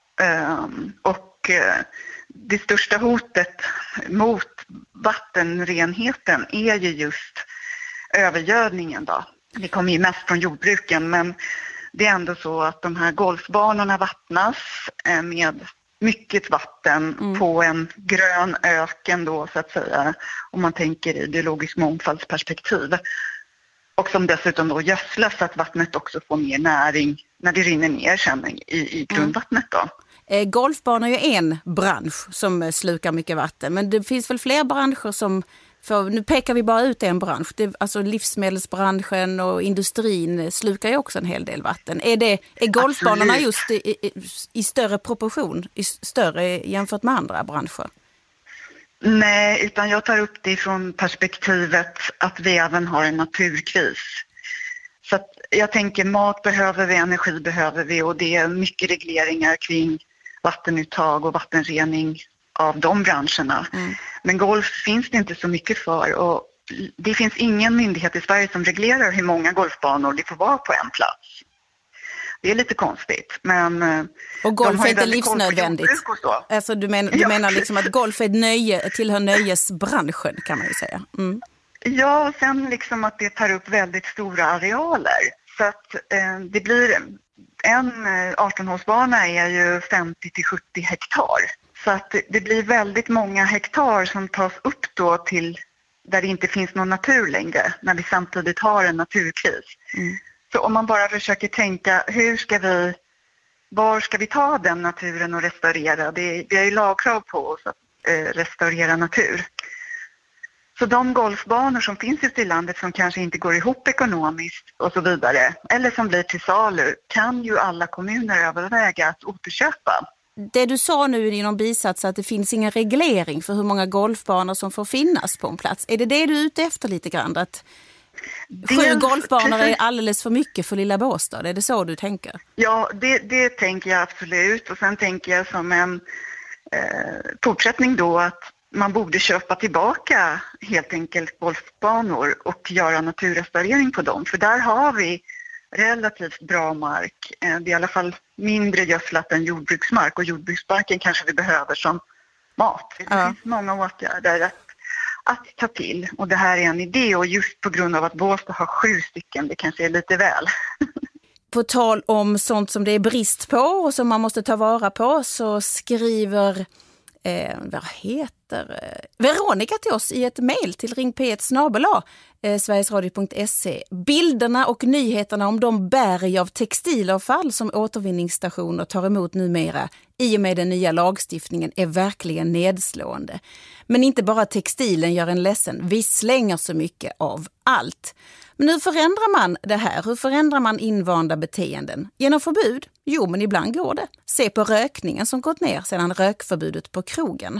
Um, och uh, det största hotet mot vattenrenheten är ju just övergödningen då. Det kommer ju mest från jordbruken, men det är ändå så att de här golfbanorna vattnas med mycket vatten mm. på en grön öken då, så att säga, om man tänker i biologisk mångfaldsperspektiv. Och som dessutom då gödslas så att vattnet också får mer näring när det rinner ner sen i, i grundvattnet då. Eh, golfbanor är ju en bransch som slukar mycket vatten, men det finns väl fler branscher som, för nu pekar vi bara ut en bransch, det, alltså livsmedelsbranschen och industrin slukar ju också en hel del vatten. Är, det, är golfbanorna Absolut. just i, i, i större proportion, i större jämfört med andra branscher? Nej, utan jag tar upp det från perspektivet att vi även har en naturkris. Så att jag tänker, mat behöver vi, energi behöver vi, och det är mycket regleringar kring vattenuttag och vattenrening av de branscherna. Mm. Men golf finns det inte så mycket för, och det finns ingen myndighet i Sverige som reglerar hur många golfbanor det får vara på en plats. Det är lite konstigt, men och golf är inte livsnödvändigt. Alltså du, men, du ja. menar liksom att golf är ett nöje, tillhör nöjesbranschen, kan man ju säga. Mm. Ja, och sen liksom att det tar upp väldigt stora arealer. Så att eh, det blir en arton-hålsbana är ju femtio till sjuttio hektar. Så att det, det blir väldigt många hektar som tas upp då till där det inte finns någon natur längre, när vi samtidigt har en naturkris. Mm. Så om man bara försöker tänka, hur ska vi, var ska vi ta den naturen och restaurera? Det, vi har ju lagkrav på oss att eh, restaurera natur. Så de golfbanor som finns ute i landet som kanske inte går ihop ekonomiskt och så vidare, eller som blir till salu, kan ju alla kommuner överväga att återköpa. Det du sa nu i någon bisats att det finns ingen reglering för hur många golfbanor som får finnas på en plats. Är det det du är ute efter lite grann? Att sju Dels, golfbanor precis. är alldeles för mycket för lilla Båstad. Är det så du tänker? Ja, det, det tänker jag absolut. Och sen tänker jag som en eh, fortsättning då att man borde köpa tillbaka helt enkelt golfbanor och göra naturrestaurering på dem. För där har vi relativt bra mark. Det är i alla fall mindre gödslat än jordbruksmark, och jordbruksmarken kanske vi behöver som mat. Det Ja. finns många åtgärder att, att ta till, och det här är en idé, och just på grund av att Båstad har sju stycken, det kanske är lite väl. På tal om sånt som det är brist på och som man måste ta vara på, så skriver eh, vad heter eh, Veronica till oss i ett mejl till ring p ett snabel a eh, sverigesradio punkt se. Bilderna och nyheterna om de berg av textilavfall som återvinningsstationer tar emot numera i och med den nya lagstiftningen är verkligen nedslående. Men inte bara textilen gör en ledsen, vi slänger så mycket av allt. Men hur förändrar man det här? Hur förändrar man invanda beteenden? Genom förbud? Jo, men ibland går det. Se på rökningen som gått ner sedan rökförbudet på krogen.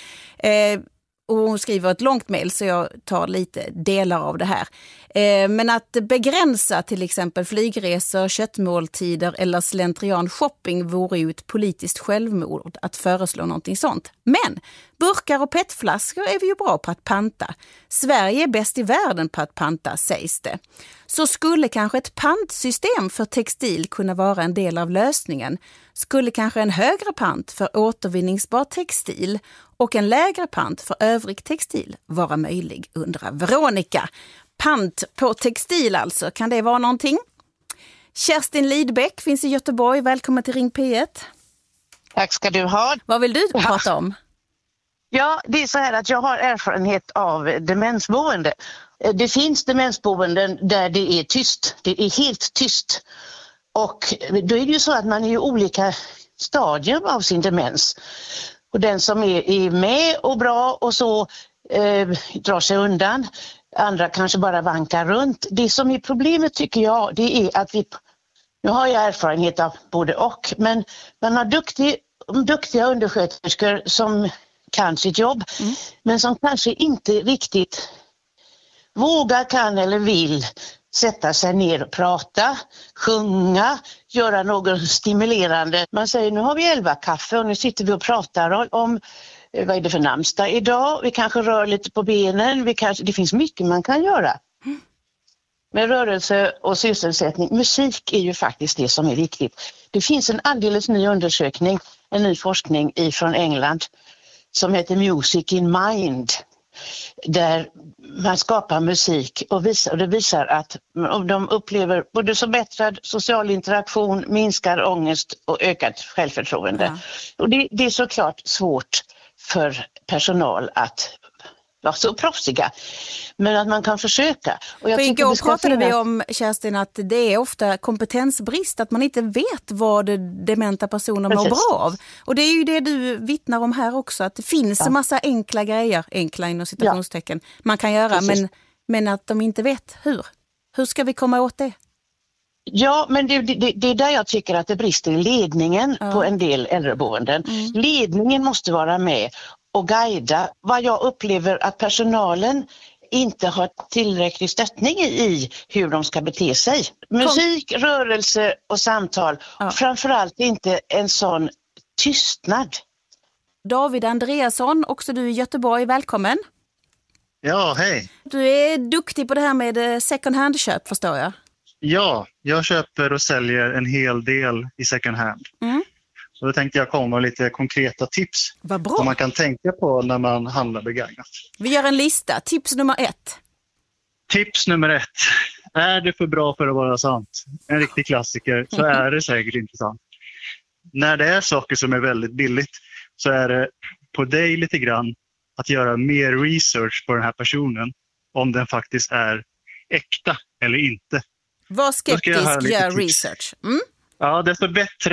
Eh, och hon skriver ett långt mejl, så jag tar lite delar av det här. Eh, men att begränsa till exempel flygresor, köttmåltider eller slentrian shopping vore ju ett politiskt självmord att föreslå någonting sånt. Men burkar och petflaskor är vi ju bra på att panta. Sverige är bäst i världen på att panta, sägs det. Så skulle kanske ett pantsystem för textil kunna vara en del av lösningen. Skulle kanske en högre pant för återvinningsbar textil och en lägre pant för övrig textil vara möjlig, undrar Veronica. Pant på textil alltså, kan det vara någonting? Kerstin Lidbeck finns i Göteborg, välkommen till Ring P ett. Tack ska du ha. Vad vill du prata om? Ja, det är så här att jag har erfarenhet av demensboende. Det finns demensboenden där det är tyst, det är helt tyst. Och då är det ju så att man är i olika stadier av sin demens. Och den som är, är med och bra och så eh, drar sig undan. Andra kanske bara vankar runt. Det som är problemet tycker jag, det är att vi, nu har jag erfarenhet av både och, men man har duktig, duktiga undersköterskor som kan sitt jobb, mm. men som kanske inte riktigt vågar, kan eller vill sätta sig ner och prata, sjunga, göra något stimulerande. Man säger nu har vi elva kaffe och nu sitter vi och pratar om vad är det för namnsdag idag. Vi kanske rör lite på benen. Vi kanske, det finns mycket man kan göra. Med rörelse och sysselsättning. Musik är ju faktiskt det som är viktigt. Det finns en alldeles ny undersökning, en ny forskning från England som heter Music in Mind. Där man skapar musik och, visar, och det visar att de upplever både förbättrad social interaktion, minskar ångest och ökat självförtroende. Ja. Och det, det är såklart svårt för personal att vara så proffsiga, men att man kan försöka. Och jag för igår pratade finnas... vi om, Kerstin, att det är ofta kompetensbrist, att man inte vet vad dementa personer mår bra av. Och det är ju det du vittnar om här också, att det finns ja. en massa enkla grejer, enkla inom citationstecken, ja. man kan göra, men, men att de inte vet hur. Hur ska vi komma åt det? Ja, men det, det, det är där jag tycker att det brister i ledningen ja. på en del äldreboenden. Mm. Ledningen måste vara med och guida. Vad jag upplever att personalen inte har tillräcklig stöttning i hur de ska bete sig. Musik, Kom. rörelse och samtal. Ja. Framförallt inte en sån tystnad. David Andreasson, också du i Göteborg, välkommen. Ja, hej. Du är duktig på det här med second hand-köp, förstår jag. Ja, jag köper och säljer en hel del i second hand. Mm. Så då tänkte jag komma med lite konkreta tips. Vad bra. Som man kan tänka på när man handlar begagnat. Vi gör en lista. Tips nummer ett. Tips nummer ett. Är det för bra för att vara sant? En riktig klassiker, så är det säkert inte sant. När det är saker som är väldigt billigt så är det på dig lite grann att göra mer research på den här personen. Om den faktiskt är äkta eller inte. Var skeptisk, gör research. Mm? Ja, desto bättre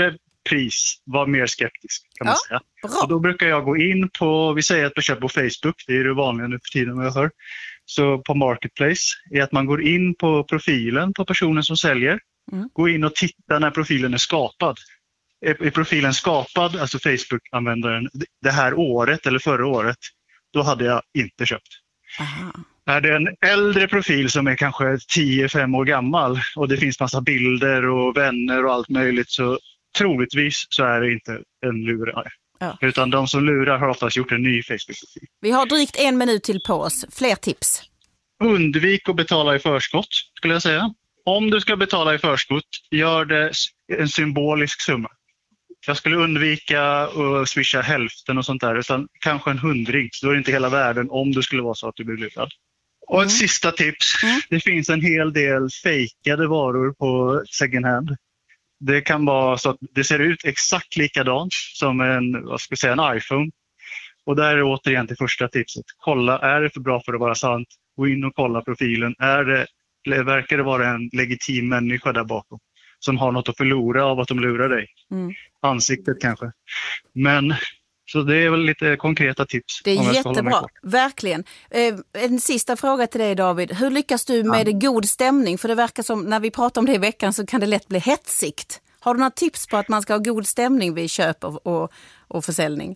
pris, var mer skeptisk kan man Ja, säga. Och då brukar jag gå in på, vi säger att du köper på Facebook, det är det vanliga nu för tiden vad jag hör. Så på Marketplace är att man går in på profilen på personen som säljer. Mm. Gå in och titta när profilen är skapad. Är, är profilen skapad, alltså Facebook-användaren, det här året eller förra året, då hade jag inte köpt. Aha. Är det en äldre profil som är kanske tio fem år gammal och det finns massa bilder och vänner och allt möjligt, så troligtvis så är det inte en lurare. Ja. Utan de som lurar har oftast gjort en ny Facebook-profil. Vi har drygt en minut till på oss. Fler tips? Undvik att betala i förskott, skulle jag säga. Om du ska betala i förskott, gör det en symbolisk summa. Jag skulle undvika att swisha hälften och sånt där, utan kanske en hundring. Då är det inte hela världen om det skulle vara så att du blir lurad. Och ett mm. sista tips. Mm. Det finns en hel del fejkade varor på second hand. Det kan vara så att det ser ut exakt likadant som en, vad ska jag säga, en iPhone. Och där är återigen till första tipset. Kolla, är det för bra för att vara sant? Gå in och kolla profilen. Är det, verkar det vara en legitim människa där bakom som har något att förlora av att de lurar dig? Mm. Ansiktet kanske. Men så det är väl lite konkreta tips. Det är jättebra, verkligen. Eh, en sista fråga till dig, David. Hur lyckas du med ja. god stämning? För det verkar som, när vi pratar om det i veckan, så kan det lätt bli hetsigt. Har du några tips på att man ska ha god stämning vid köp och, och, och försäljning?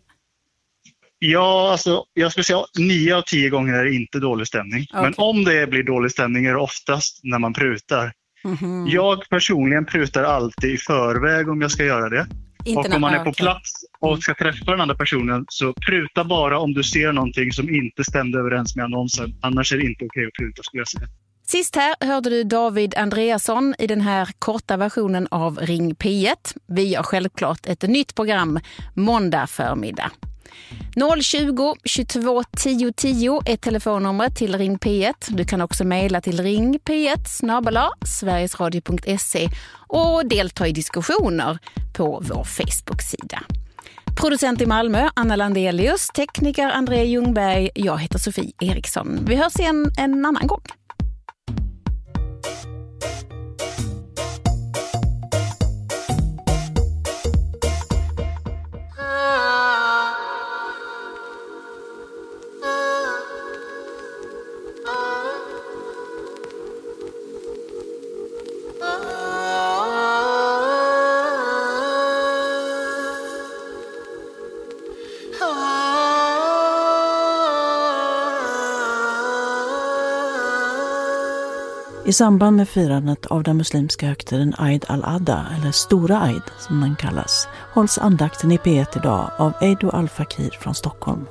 Ja, alltså jag skulle säga nio av tio gånger är det inte dålig stämning. Okay. Men om det blir dålig stämning är det oftast när man prutar. Mm-hmm. Jag personligen prutar alltid i förväg om jag ska göra det. Inte och om man är på plats och ska träffa den andra personen, så pruta bara om du ser någonting som inte stämde överens med annonsen. Annars är det inte okej att pruta, skulle jag säga. Sist här hörde du David Andreasson i den här korta versionen av Ring P ett. Vi har självklart ett nytt program måndag förmiddag. noll tjugo, tjugotvå, tio tio är telefonnumret till Ring P ett. Du kan också mejla till ring p ett snabel-a sverigesradio punkt se och delta i diskussioner på vår Facebook-sida. Producent i Malmö, Anna Landelius, tekniker André Ljungberg, jag heter Sofie Eriksson. Vi hörs igen en annan gång. I samband med firandet av den muslimska högtiden Eid al-Adha, eller Stora Eid som den kallas, hålls andakten i P ett idag av Eido Al-Fakir från Stockholm.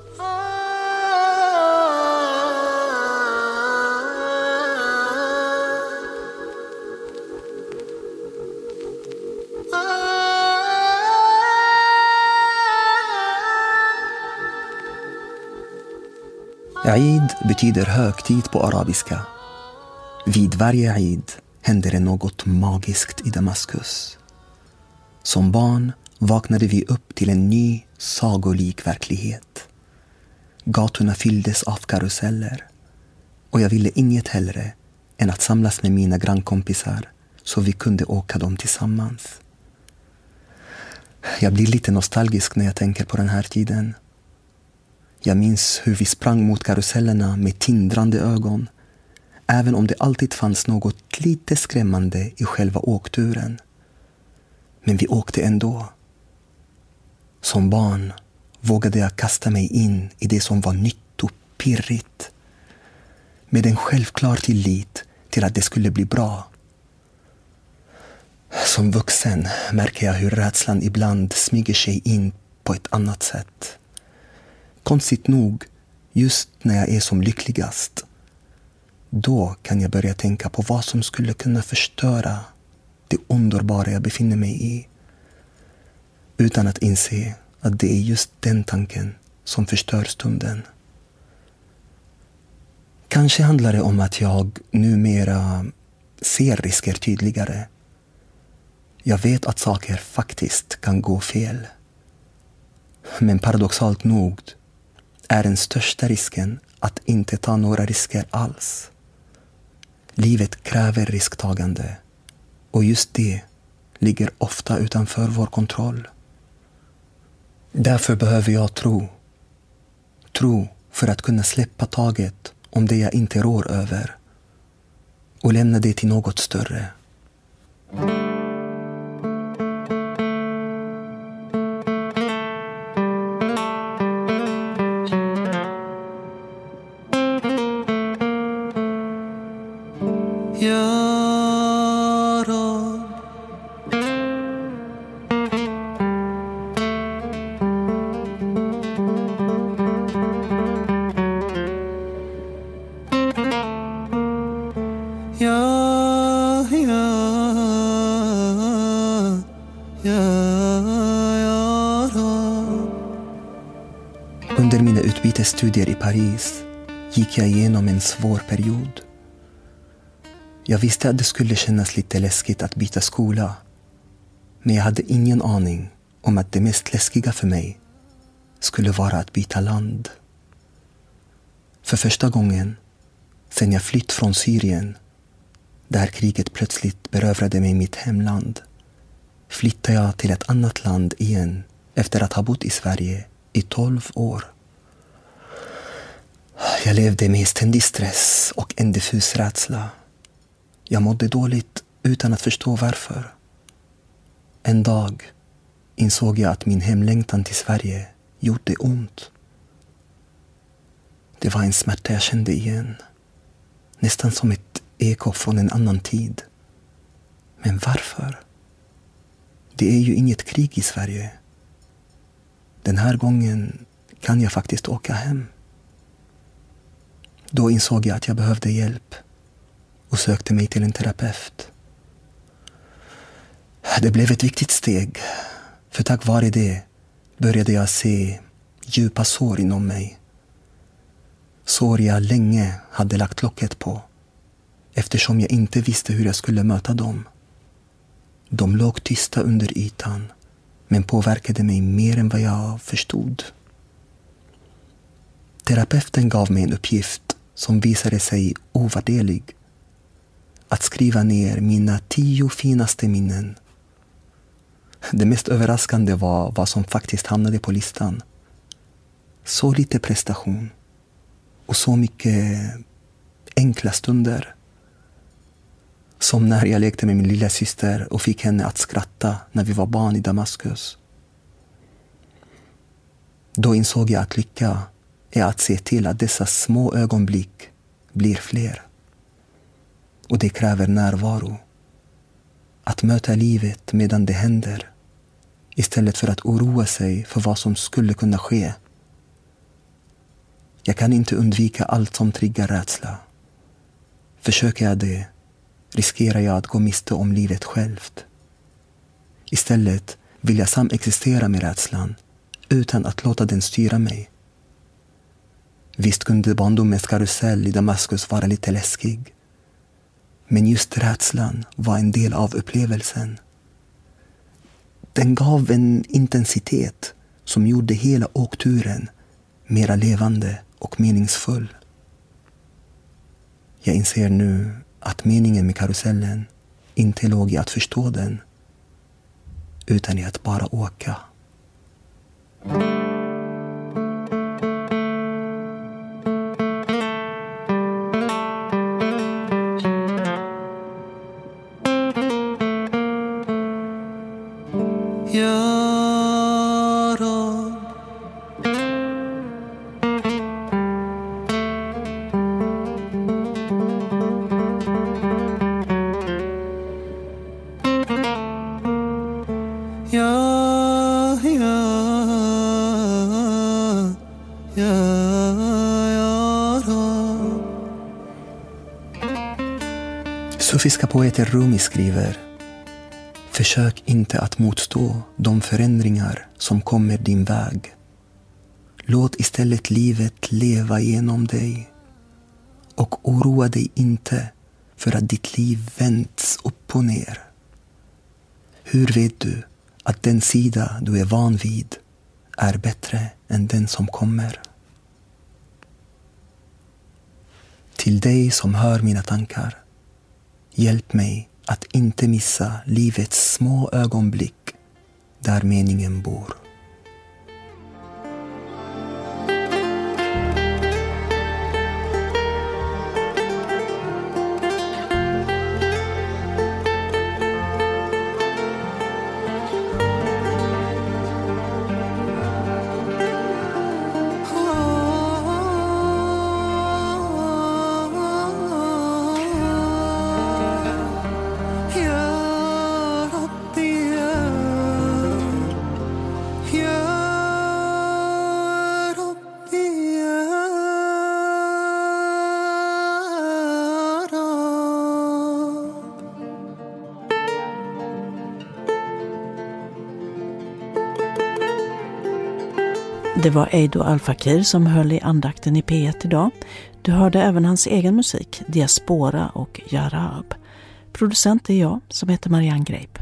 Eid betyder högtid på arabiska. Vid varje Eid händer det något magiskt i Damaskus. Som barn vaknade vi upp till en ny sagolik verklighet. Gatorna fylldes av karuseller och jag ville inget hellre än att samlas med mina grannkompisar så vi kunde åka dem tillsammans. Jag blir lite nostalgisk när jag tänker på den här tiden. Jag minns hur vi sprang mot karusellerna med tindrande ögon, även om det alltid fanns något lite skrämmande i själva åkturen. Men vi åkte ändå. Som barn vågade jag kasta mig in i det som var nytt och pirrigt, med en självklar tillit till att det skulle bli bra. Som vuxen märker jag hur rädslan ibland smyger sig in på ett annat sätt. Konstigt nog, just när jag är som lyckligast, då kan jag börja tänka på vad som skulle kunna förstöra det underbara jag befinner mig i, utan att inse att det är just den tanken som förstör stunden. Kanske handlar det om att jag numera ser risker tydligare. Jag vet att saker faktiskt kan gå fel. Men paradoxalt nog är den största risken att inte ta några risker alls. Livet kräver risktagande, och just det ligger ofta utanför vår kontroll. Därför behöver jag tro. Tro för att kunna släppa taget om det jag inte rår över och lämna det till något större. Under mina utbytesstudier i Paris gick jag igenom en svår period. Jag visste att det skulle kännas lite läskigt att byta skola. Men jag hade ingen aning om att det mest läskiga för mig skulle vara att byta land. För första gången sedan jag flytt från Syrien, där kriget plötsligt berövrade mig mitt hemland, flyttade jag till ett annat land igen efter att ha bott i Sverige i tolv år. Jag levde med ständig stress och en diffus rädsla. Jag mådde dåligt utan att förstå varför. En dag insåg jag att min hemlängtan till Sverige gjorde ont. Det var en smärta jag kände igen. Nästan som ett eko från en annan tid. Men varför? Det är ju inget krig i Sverige. Den här gången kan jag faktiskt åka hem. Då insåg jag att jag behövde hjälp och sökte mig till en terapeut. Det blev ett viktigt steg, för tack vare det började jag se djupa sår inom mig. Sår jag länge hade lagt locket på, eftersom jag inte visste hur jag skulle möta dem. De låg tysta under ytan, men påverkade mig mer än vad jag förstod. Terapeuten gav mig en uppgift som visade sig ovärderlig. Att skriva ner mina tio finaste minnen. Det mest överraskande var vad som faktiskt hamnade på listan. Så lite prestation. Och så mycket enkla stunder. Som när jag lekte med min lilla syster och fick henne att skratta när vi var barn i Damaskus. Då insåg jag att lycka är att se till att dessa små ögonblick blir fler. Och det kräver närvaro. Att möta livet medan det händer, istället för att oroa sig för vad som skulle kunna ske. Jag kan inte undvika allt som triggar rädsla. Försöker jag det, riskerar jag att gå miste om livet självt. Istället vill jag samexistera med rädslan utan att låta den styra mig. Visst kunde barndomens karusell i Damaskus vara lite läskig. Men just rädslan var en del av upplevelsen. Den gav en intensitet som gjorde hela åkturen mera levande och meningsfull. Jag inser nu att meningen med karusellen inte låg i att förstå den, utan i att bara åka. Sufiska poeter Rumi skriver: försök inte att motstå de förändringar som kommer din väg. Låt istället livet leva genom dig. Och oroa dig inte för att ditt liv vänds upp och ner. Hur vet du att den sida du är van vid är bättre än den som kommer? Till dig som hör mina tankar, hjälp mig att inte missa livets små ögonblick där meningen bor. Det var Eido Al-Fakir som höll i andakten i P ett idag. Du hörde även hans egen musik, Diaspora och Jarab. Producent är jag som heter Marianne Greip.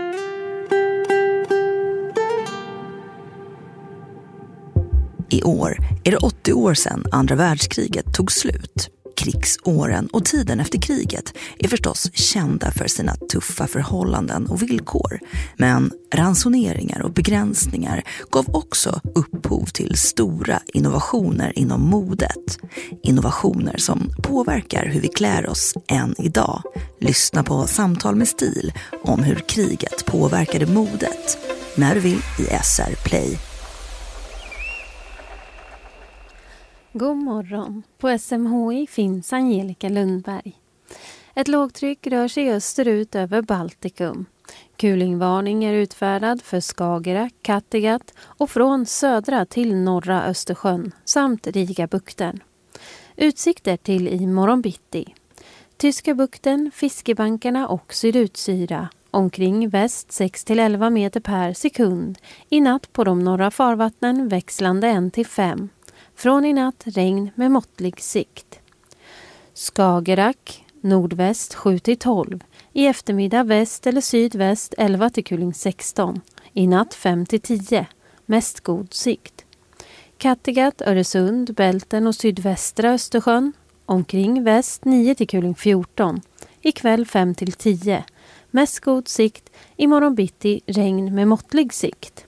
I år är det åttio år sedan andra världskriget tog slut. Krigsåren och tiden efter kriget är förstås kända för sina tuffa förhållanden och villkor. Men ransoneringar och begränsningar gav också upphov till stora innovationer inom modet. Innovationer som påverkar hur vi klär oss än idag. Lyssna på Samtal med stil om hur kriget påverkade modet. När du vill i S R Play. God morgon. På S M H I finns Angelica Lundberg. Ett lågtryck rör sig österut över Baltikum. Kulingvarning är utfärdad för Skagerrak, Kattegatt och från södra till norra Östersjön samt Rigabukten. Utsikter till imorgon bitti. Tyska bukten, fiskebankarna och sydutsyra. Omkring väst sex till elva meter per sekund. I natt på de norra farvattnen växlande ett till fem. Från i natt regn med måttlig sikt. Skagerrak, nordväst sju till tolv. I eftermiddag väst eller sydväst elva till kuling sexton. I natt fem till tio. Mest god sikt. Kattegatt, Öresund, Bälten och sydvästra Östersjön. Omkring väst nio till kuling fjorton. Ikväll fem till tio. Mest god sikt. Imorgon bitti regn med måttlig sikt.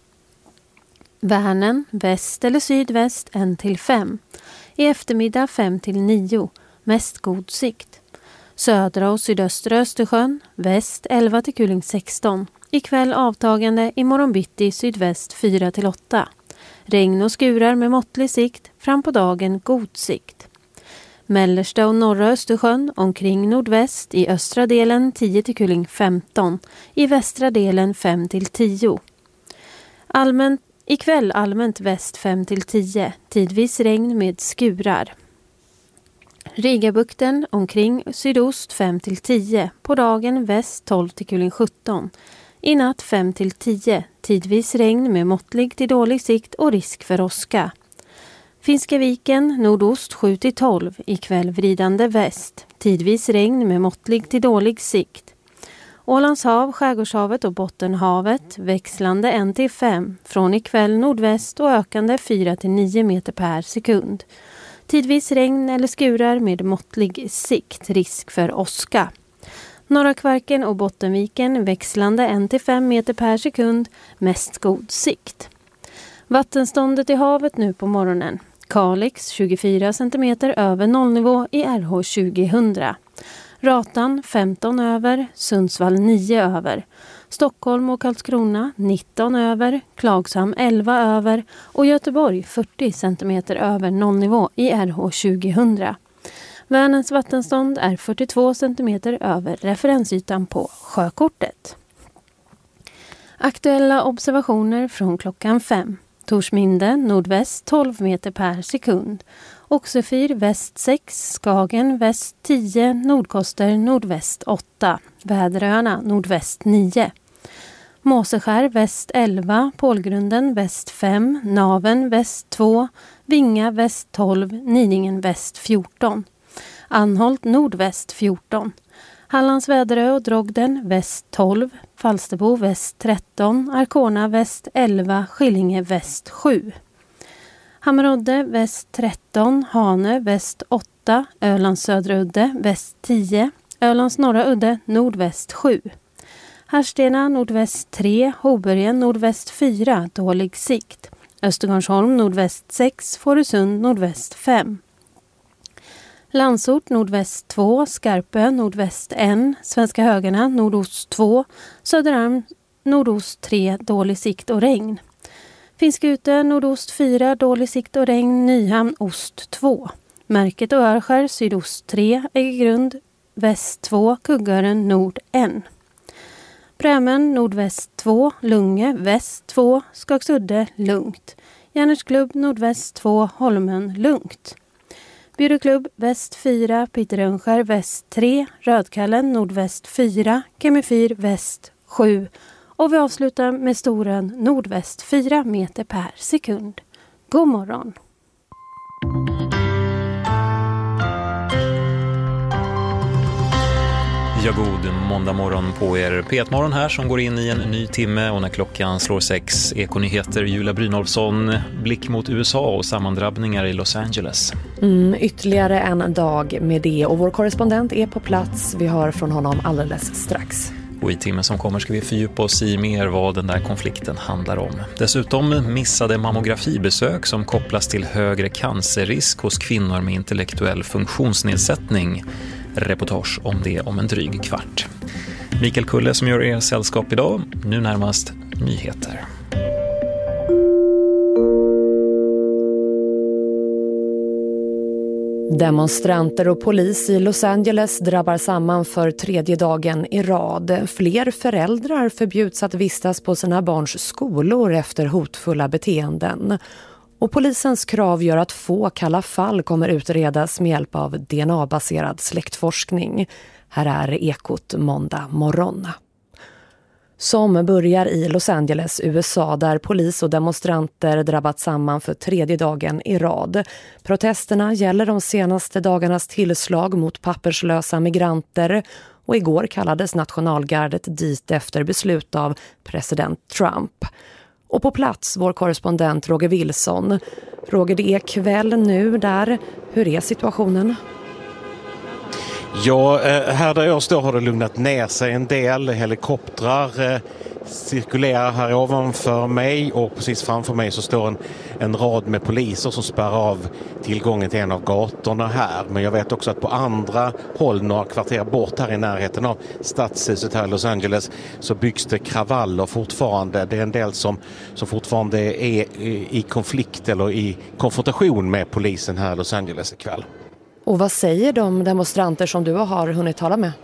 Värnen, väst eller sydväst ett till fem. I eftermiddag fem till nio. Mest god sikt. Södra och sydöstra Östersjön, väst elva till kuling sexton. Ikväll avtagande, imorgon bitti sydväst fyra till åtta. Regn och skurar med måttlig sikt, fram på dagen god sikt. Mellersta och norra Östersjön, omkring nordväst, i östra delen tio till kuling femton. I västra delen fem till tio. Allmänt Ikväll allmänt väst fem till tio, tidvis regn med skurar. Rigabukten omkring sydost fem till tio, på dagen väst tolv till kuling sjutton. I natt fem till tio, tidvis regn med måttlig till dålig sikt och risk för åska. Finska viken nordost sju till tolv, ikväll vridande väst, tidvis regn med måttlig till dålig sikt. Ålands hav, Skärgårdshavet och Bottenhavet växlande ett till fem, från ikväll nordväst och ökande fyra till nio meter per sekund. Tidvis regn eller skurar med måttlig sikt, risk för åska. Norra Kvarken och Bottenviken växlande ett till fem meter per sekund, mest god sikt. Vattenståndet i havet nu på morgonen. Kalix tjugofyra centimeter över nollnivå i R H tjugohundra. Ratan femton över, Sundsvall nio över. Stockholm och Karlskrona nitton över, Klagshamn elva över och Göteborg fyrtio centimeter över nollnivå i R H tjugohundra. Vänerns vattenstånd är fyrtiotvå centimeter över referensytan på sjökortet. Aktuella observationer från klockan fem. Torsminde nordväst tolv meter per sekund. Oxefyr väst sex, Skagen väst tio, Nordkoster nordväst åtta, Väderöarna nordväst nio. Måseskär väst elva, Pålgrunden väst fem, Naven väst två, Vinga väst tolv, Nidingen väst fjorton. Anholt nordväst fjorton. Hallands Väderö och Drogden väst tolv, Falsterbo väst tretton, Arkona väst elva, Skillinge väst sju. Hammerodde väst tretton, Hanö väst åtta, Ölands södra udde väst tio, Ölands norra udde nordväst sju. Härstena nordväst tre, Hobergen nordväst fyra, dålig sikt. Östergarnsholm nordväst sex, Fårösund nordväst fem. Landsort nordväst två, Skarpö nordväst ett, Svenska Högarna nordost två, Söderarm nordost tre, dålig sikt och regn. Fiskute nordost fyra, dålig sikt och regn, Nyhamn ost två. Märket och Örskär sydost tre, Äggegrund väst två, Kuggaren nord ett. Brämen nordväst två, Lunge väst två, Skagsudde lugnt. Järnärsklubb nordväst två, Holmen lugnt. Byroklubb väst fyra, Piterönskär väst tre, Rödkallen nordväst fyra, Kemifyr väst sju. Och vi avslutar med Storen nordväst fyra meter per sekund. God morgon! Ja, god måndag morgon på er. P ett-morgon här som går in i en ny timme och när klockan slår sex. Ekonyheter, Julia Brynolfsson, blick mot U S A och sammandrabbningar i Los Angeles. Mm, ytterligare en dag med det och vår korrespondent är på plats. Vi hör från honom alldeles strax. Och i timmen som kommer ska vi fördjupa oss i mer vad den där konflikten handlar om. Dessutom missade mammografibesök som kopplas till högre cancerrisk hos kvinnor med intellektuell funktionsnedsättning. Reportage om det om en dryg kvart. Mikael Kulle som gör er sällskap idag. Nu närmast nyheter. Demonstranter och polis i Los Angeles drabbar samman för tredje dagen i rad. Fler föräldrar förbjuds att vistas på sina barns skolor efter hotfulla beteenden. Och polisens krav gör att få kalla fall kommer utredas med hjälp av D N A-baserad släktforskning. Här är Ekot måndag morgon. Som börjar i Los Angeles, U S A, där polis och demonstranter drabbat samman för tredje dagen i rad. Protesterna gäller de senaste dagarnas tillslag mot papperslösa migranter och igår kallades nationalgardet dit efter beslut av president Trump. Och på plats vår korrespondent Roger Wilson. Roger, det är kväll nu där. Hur är situationen? Ja, här där jag står har det lugnat ner sig en del. Helikoptrar cirkulerar här ovanför mig och precis framför mig så står en, en rad med poliser som spärrar av tillgången till en av gatorna här. Men jag vet också att på andra håll, några kvarter bort här i närheten av stadshuset här i Los Angeles, så byggs det kravaller fortfarande. Det är en del som, som fortfarande är i, i konflikt eller i konfrontation med polisen här i Los Angeles ikväll. Och vad säger de demonstranter som du har hunnit tala med?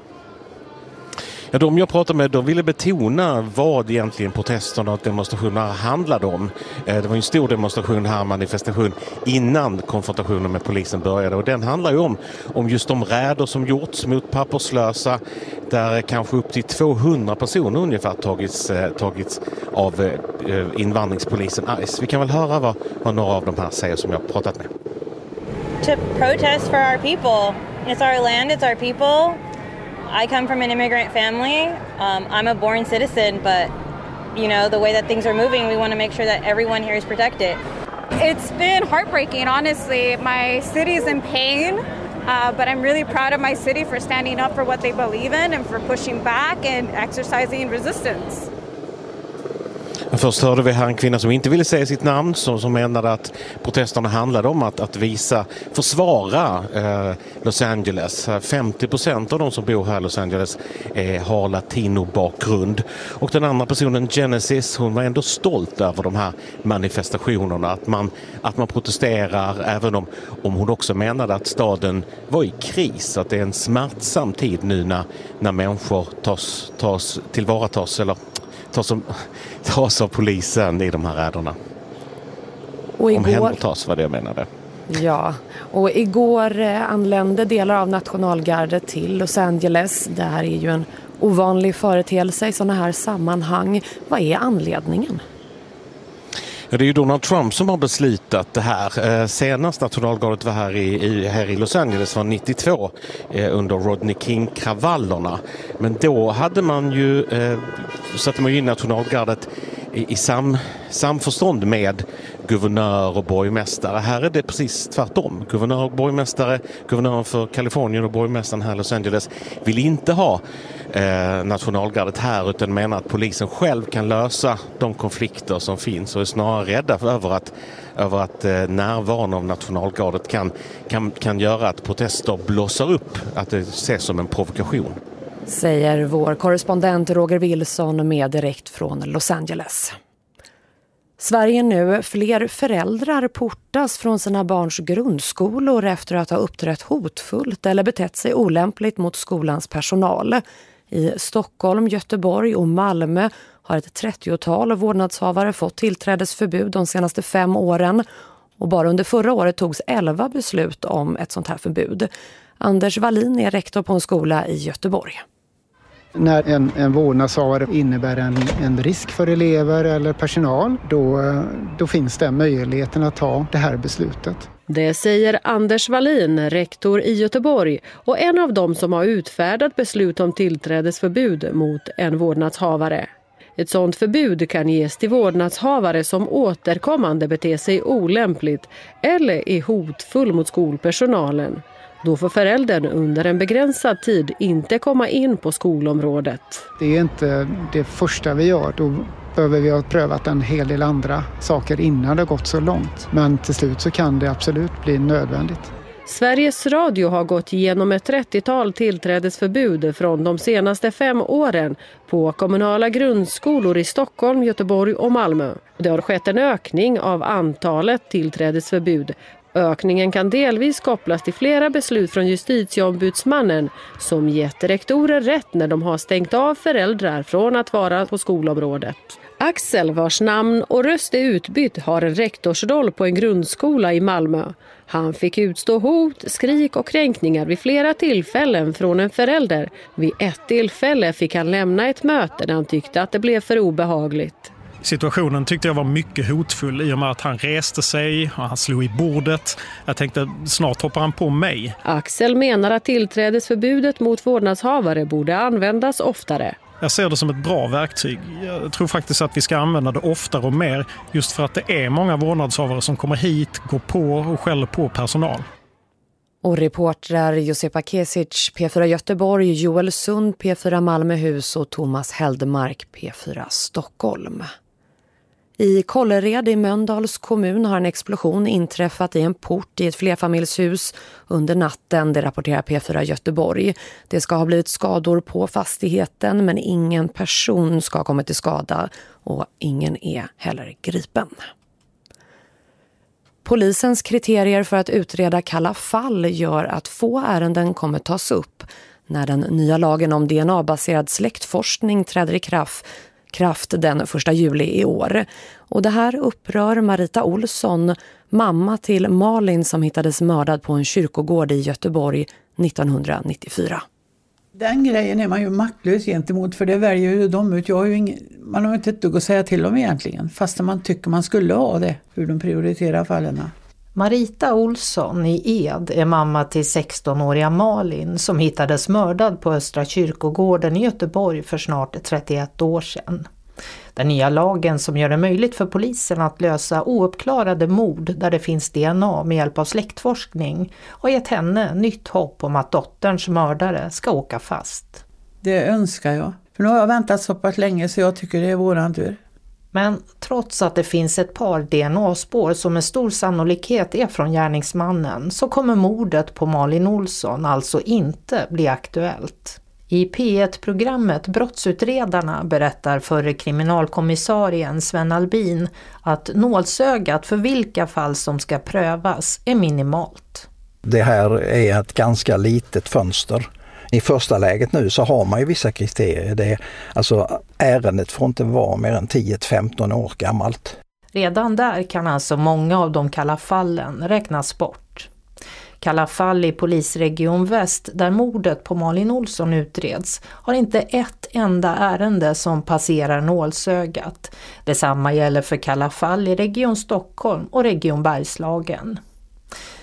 Ja, de jag pratade med, de ville betona vad egentligen protesterna och demonstrationerna handlade om. Det var en stor demonstration här, manifestation, innan konfrontationen med polisen började. Och den handlar ju om, om just de räder som gjorts mot papperslösa, där kanske upp till tvåhundra personer ungefär tagits, tagits av invandringspolisen ICE. Vi kan väl höra vad, vad några av de här säger som jag har pratat med. To protest for our people. It's our land, it's our people. I come from an immigrant family. Um, I'm a born citizen, but you know, the way that things are moving, we want to make sure that everyone here is protected. It's been heartbreaking, honestly. My city's in pain, uh, but I'm really proud of my city for standing up for what they believe in and for pushing back and exercising resistance. Först hörde vi här en kvinna som inte ville säga sitt namn, som, som menade att protesterna handlade om att, att visa, försvara eh, Los Angeles. femtio procent av de som bor här i Los Angeles eh, har latinobakgrund. Och den andra personen, Genesis, hon var ändå stolt över de här manifestationerna. Att man, att man protesterar, även om, om hon också menade att staden var i kris. Att det är en smärtsam tid nu när, när människor tas, tas, tillvaratas eller tas, som, tas av polisen i de här räderna. Och igår, omhändertas var det jag menade. Ja, och igår anlände delar av nationalgardet till Los Angeles. Det här är ju en ovanlig företeelse i sådana här sammanhang. Vad är anledningen? Ja, det är ju Donald Trump som har beslutat det här. Eh, senast nationalgardet var här i, i, här i Los Angeles var nittiotvå eh, under Rodney King-kravallerna. Men då hade man ju, eh, satte man ju in nationalgardet i, i sam, samförstånd med guvernör och borgmästare. Här är det precis tvärtom. Guvernör och borgmästare, guvernören för Kalifornien och borgmästaren här i Los Angeles vill inte ha eh, nationalgardet här, utan menar att polisen själv kan lösa de konflikter som finns och är snarare rädda för över att, över att eh, närvaron av nationalgardet kan, kan, kan göra att protester blossar upp, att det ses som en provokation. Säger vår korrespondent Roger Wilson med direkt från Los Angeles. Sverige nu, fler föräldrar portas från sina barns grundskolor efter att ha uppträtt hotfullt eller betett sig olämpligt mot skolans personal. I Stockholm, Göteborg och Malmö har ett trettiotal vårdnadshavare fått tillträdesförbud de senaste fem åren. Och bara under förra året togs elva beslut om ett sånt här förbud. Anders Wallin är rektor på en skola i Göteborg. När en, en vårdnadshavare innebär en, en risk för elever eller personal, då, då finns det möjligheten att ta det här beslutet. Det säger Anders Wallin, rektor i Göteborg, och en av dem som har utfärdat beslut om tillträdesförbud mot en vårdnadshavare. Ett sådant förbud kan ges till vårdnadshavare som återkommande beter sig olämpligt eller är hotfull mot skolpersonalen. Då får föräldern under en begränsad tid inte komma in på skolområdet. Det är inte det första vi gör. Då behöver vi ha prövat en hel del andra saker innan det har gått så långt. Men till slut så kan det absolut bli nödvändigt. Sveriges Radio har gått igenom ett trettiotal tillträdesförbud från de senaste fem åren på kommunala grundskolor i Stockholm, Göteborg och Malmö. Det har skett en ökning av antalet tillträdesförbud. Ökningen kan delvis kopplas till flera beslut från justitieombudsmannen som gett rektorer rätt när de har stängt av föräldrar från att vara på skolområdet. Axel, vars namn och röst är utbytt, har en rektorsroll på en grundskola i Malmö. Han fick utstå hot, skrik och kränkningar vid flera tillfällen från en förälder. Vid ett tillfälle fick han lämna ett möte när han tyckte att det blev för obehagligt. Situationen tyckte jag var mycket hotfull i och med att han reste sig och han slog i bordet. Jag tänkte snart hoppar han på mig. Axel menar att tillträdesförbudet mot vårdnadshavare borde användas oftare. Jag ser det som ett bra verktyg. Jag tror faktiskt att vi ska använda det oftare och mer, just för att det är många vårdnadshavare som kommer hit, går på och skäller på personal. Och reportrar Josepa Kesic, P fyra Göteborg, Joel Sund, P fyra Malmöhus och Thomas Heldmark, P fyra Stockholm. I Kållered i Mölndals kommun har en explosion inträffat i en port i ett flerfamiljshus under natten, det rapporterar P fyra Göteborg. Det ska ha blivit skador på fastigheten, men ingen person ska ha kommit till skada och ingen är heller gripen. Polisens kriterier för att utreda kalla fall gör att få ärenden kommer tas upp när den nya lagen om D N A-baserad släktforskning träder i kraft kraft den första juli i år. Och det här upprör Marita Olsson, mamma till Malin som hittades mördad på en kyrkogård i Göteborg nittonhundranittiofyra. Den grejen är man ju maktlös gentemot, för det väljer ju de ut. Jag har ju ingen, man har inte ett dugg att säga till om egentligen, fast man tycker man skulle ha det, hur de prioriterar fallen. Marita Olsson i Ed är mamma till sextonåriga Malin som hittades mördad på Östra kyrkogården i Göteborg för snart trettioett år sedan. Den nya lagen som gör det möjligt för polisen att lösa ouppklarade mord där det finns D N A med hjälp av släktforskning har gett henne nytt hopp om att dotterns mördare ska åka fast. Det önskar jag. För nu har jag väntat så pass länge så jag tycker det är våran tur. Men trots att det finns ett par D N A-spår som med stor sannolikhet är från gärningsmannen så kommer mordet på Malin Olsson alltså inte bli aktuellt. I P ett-programmet Brottsutredarna berättar förre kriminalkommissarien Sven Albin att nålsögat för vilka fall som ska prövas är minimalt. Det här är ett ganska litet fönster. I första läget nu så har man ju vissa kriterier. Det är, alltså, ärendet får inte vara mer än tio till femton år gammalt. Redan där kan alltså många av de kalla fallen räknas bort. Kalla fall i polisregion Väst där mordet på Malin Olsson utreds har inte ett enda ärende som passerar nålsögat. Detsamma gäller för kalla fall i region Stockholm och region Bergslagen.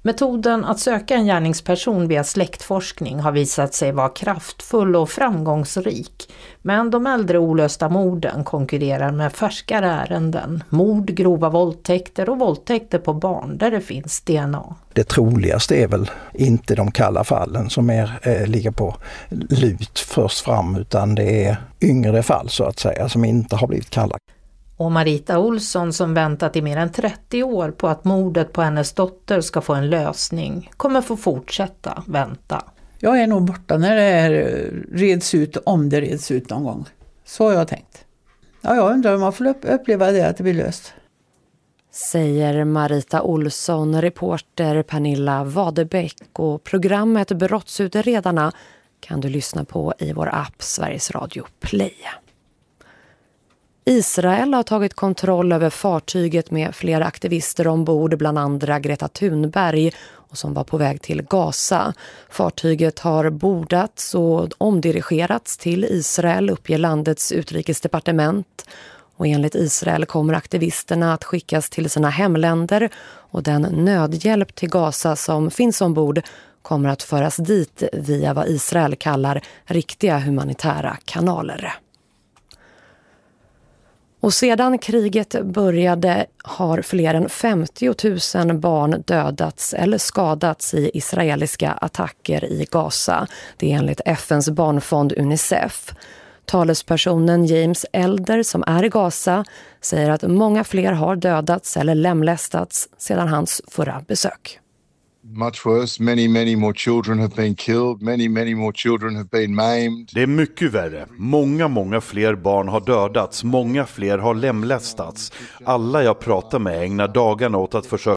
Metoden att söka en gärningsperson via släktforskning har visat sig vara kraftfull och framgångsrik. Men de äldre olösta morden konkurrerar med färskare ärenden. Mord, grova våldtäkter och våldtäkter på barn där det finns D N A. Det troligaste är väl inte de kalla fallen som är, eh, ligger på lut först fram, utan det är yngre fall så att säga som inte har blivit kalla. Och Marita Olsson, som väntat i mer än trettio år på att mordet på hennes dotter ska få en lösning, kommer få fortsätta vänta. Jag är nog borta när det här reds ut, om det reds ut någon gång. Så har jag tänkt. Ja, jag undrar om man får uppleva det, att det blir löst. Säger Marita Olsson, reporter Pernilla Wadebeck, och programmet Brottsutredarna kan du lyssna på i vår app Sveriges Radio Play. Israel har tagit kontroll över fartyget med flera aktivister ombord, bland andra Greta Thunberg, och som var på väg till Gaza. Fartyget har bordats och omdirigerats till Israel, uppger landets utrikesdepartement. Och enligt Israel kommer aktivisterna att skickas till sina hemländer, och den nödhjälp till Gaza som finns ombord kommer att föras dit via vad Israel kallar riktiga humanitära kanaler. Och sedan kriget började har fler än femtio tusen barn dödats eller skadats i israeliska attacker i Gaza. Det är enligt F N:s barnfond Unicef. Talespersonen James Elder, som är i Gaza, säger att många fler har dödats eller lemlästats sedan hans förra besök. Much worse. Many, many more children have been killed. Many, many more children have been maimed. Det är mycket värre. Många, många fler barn har dödats. Många fler har lemlästats. Alla jag pratar med ägnar dagarna åt att försöka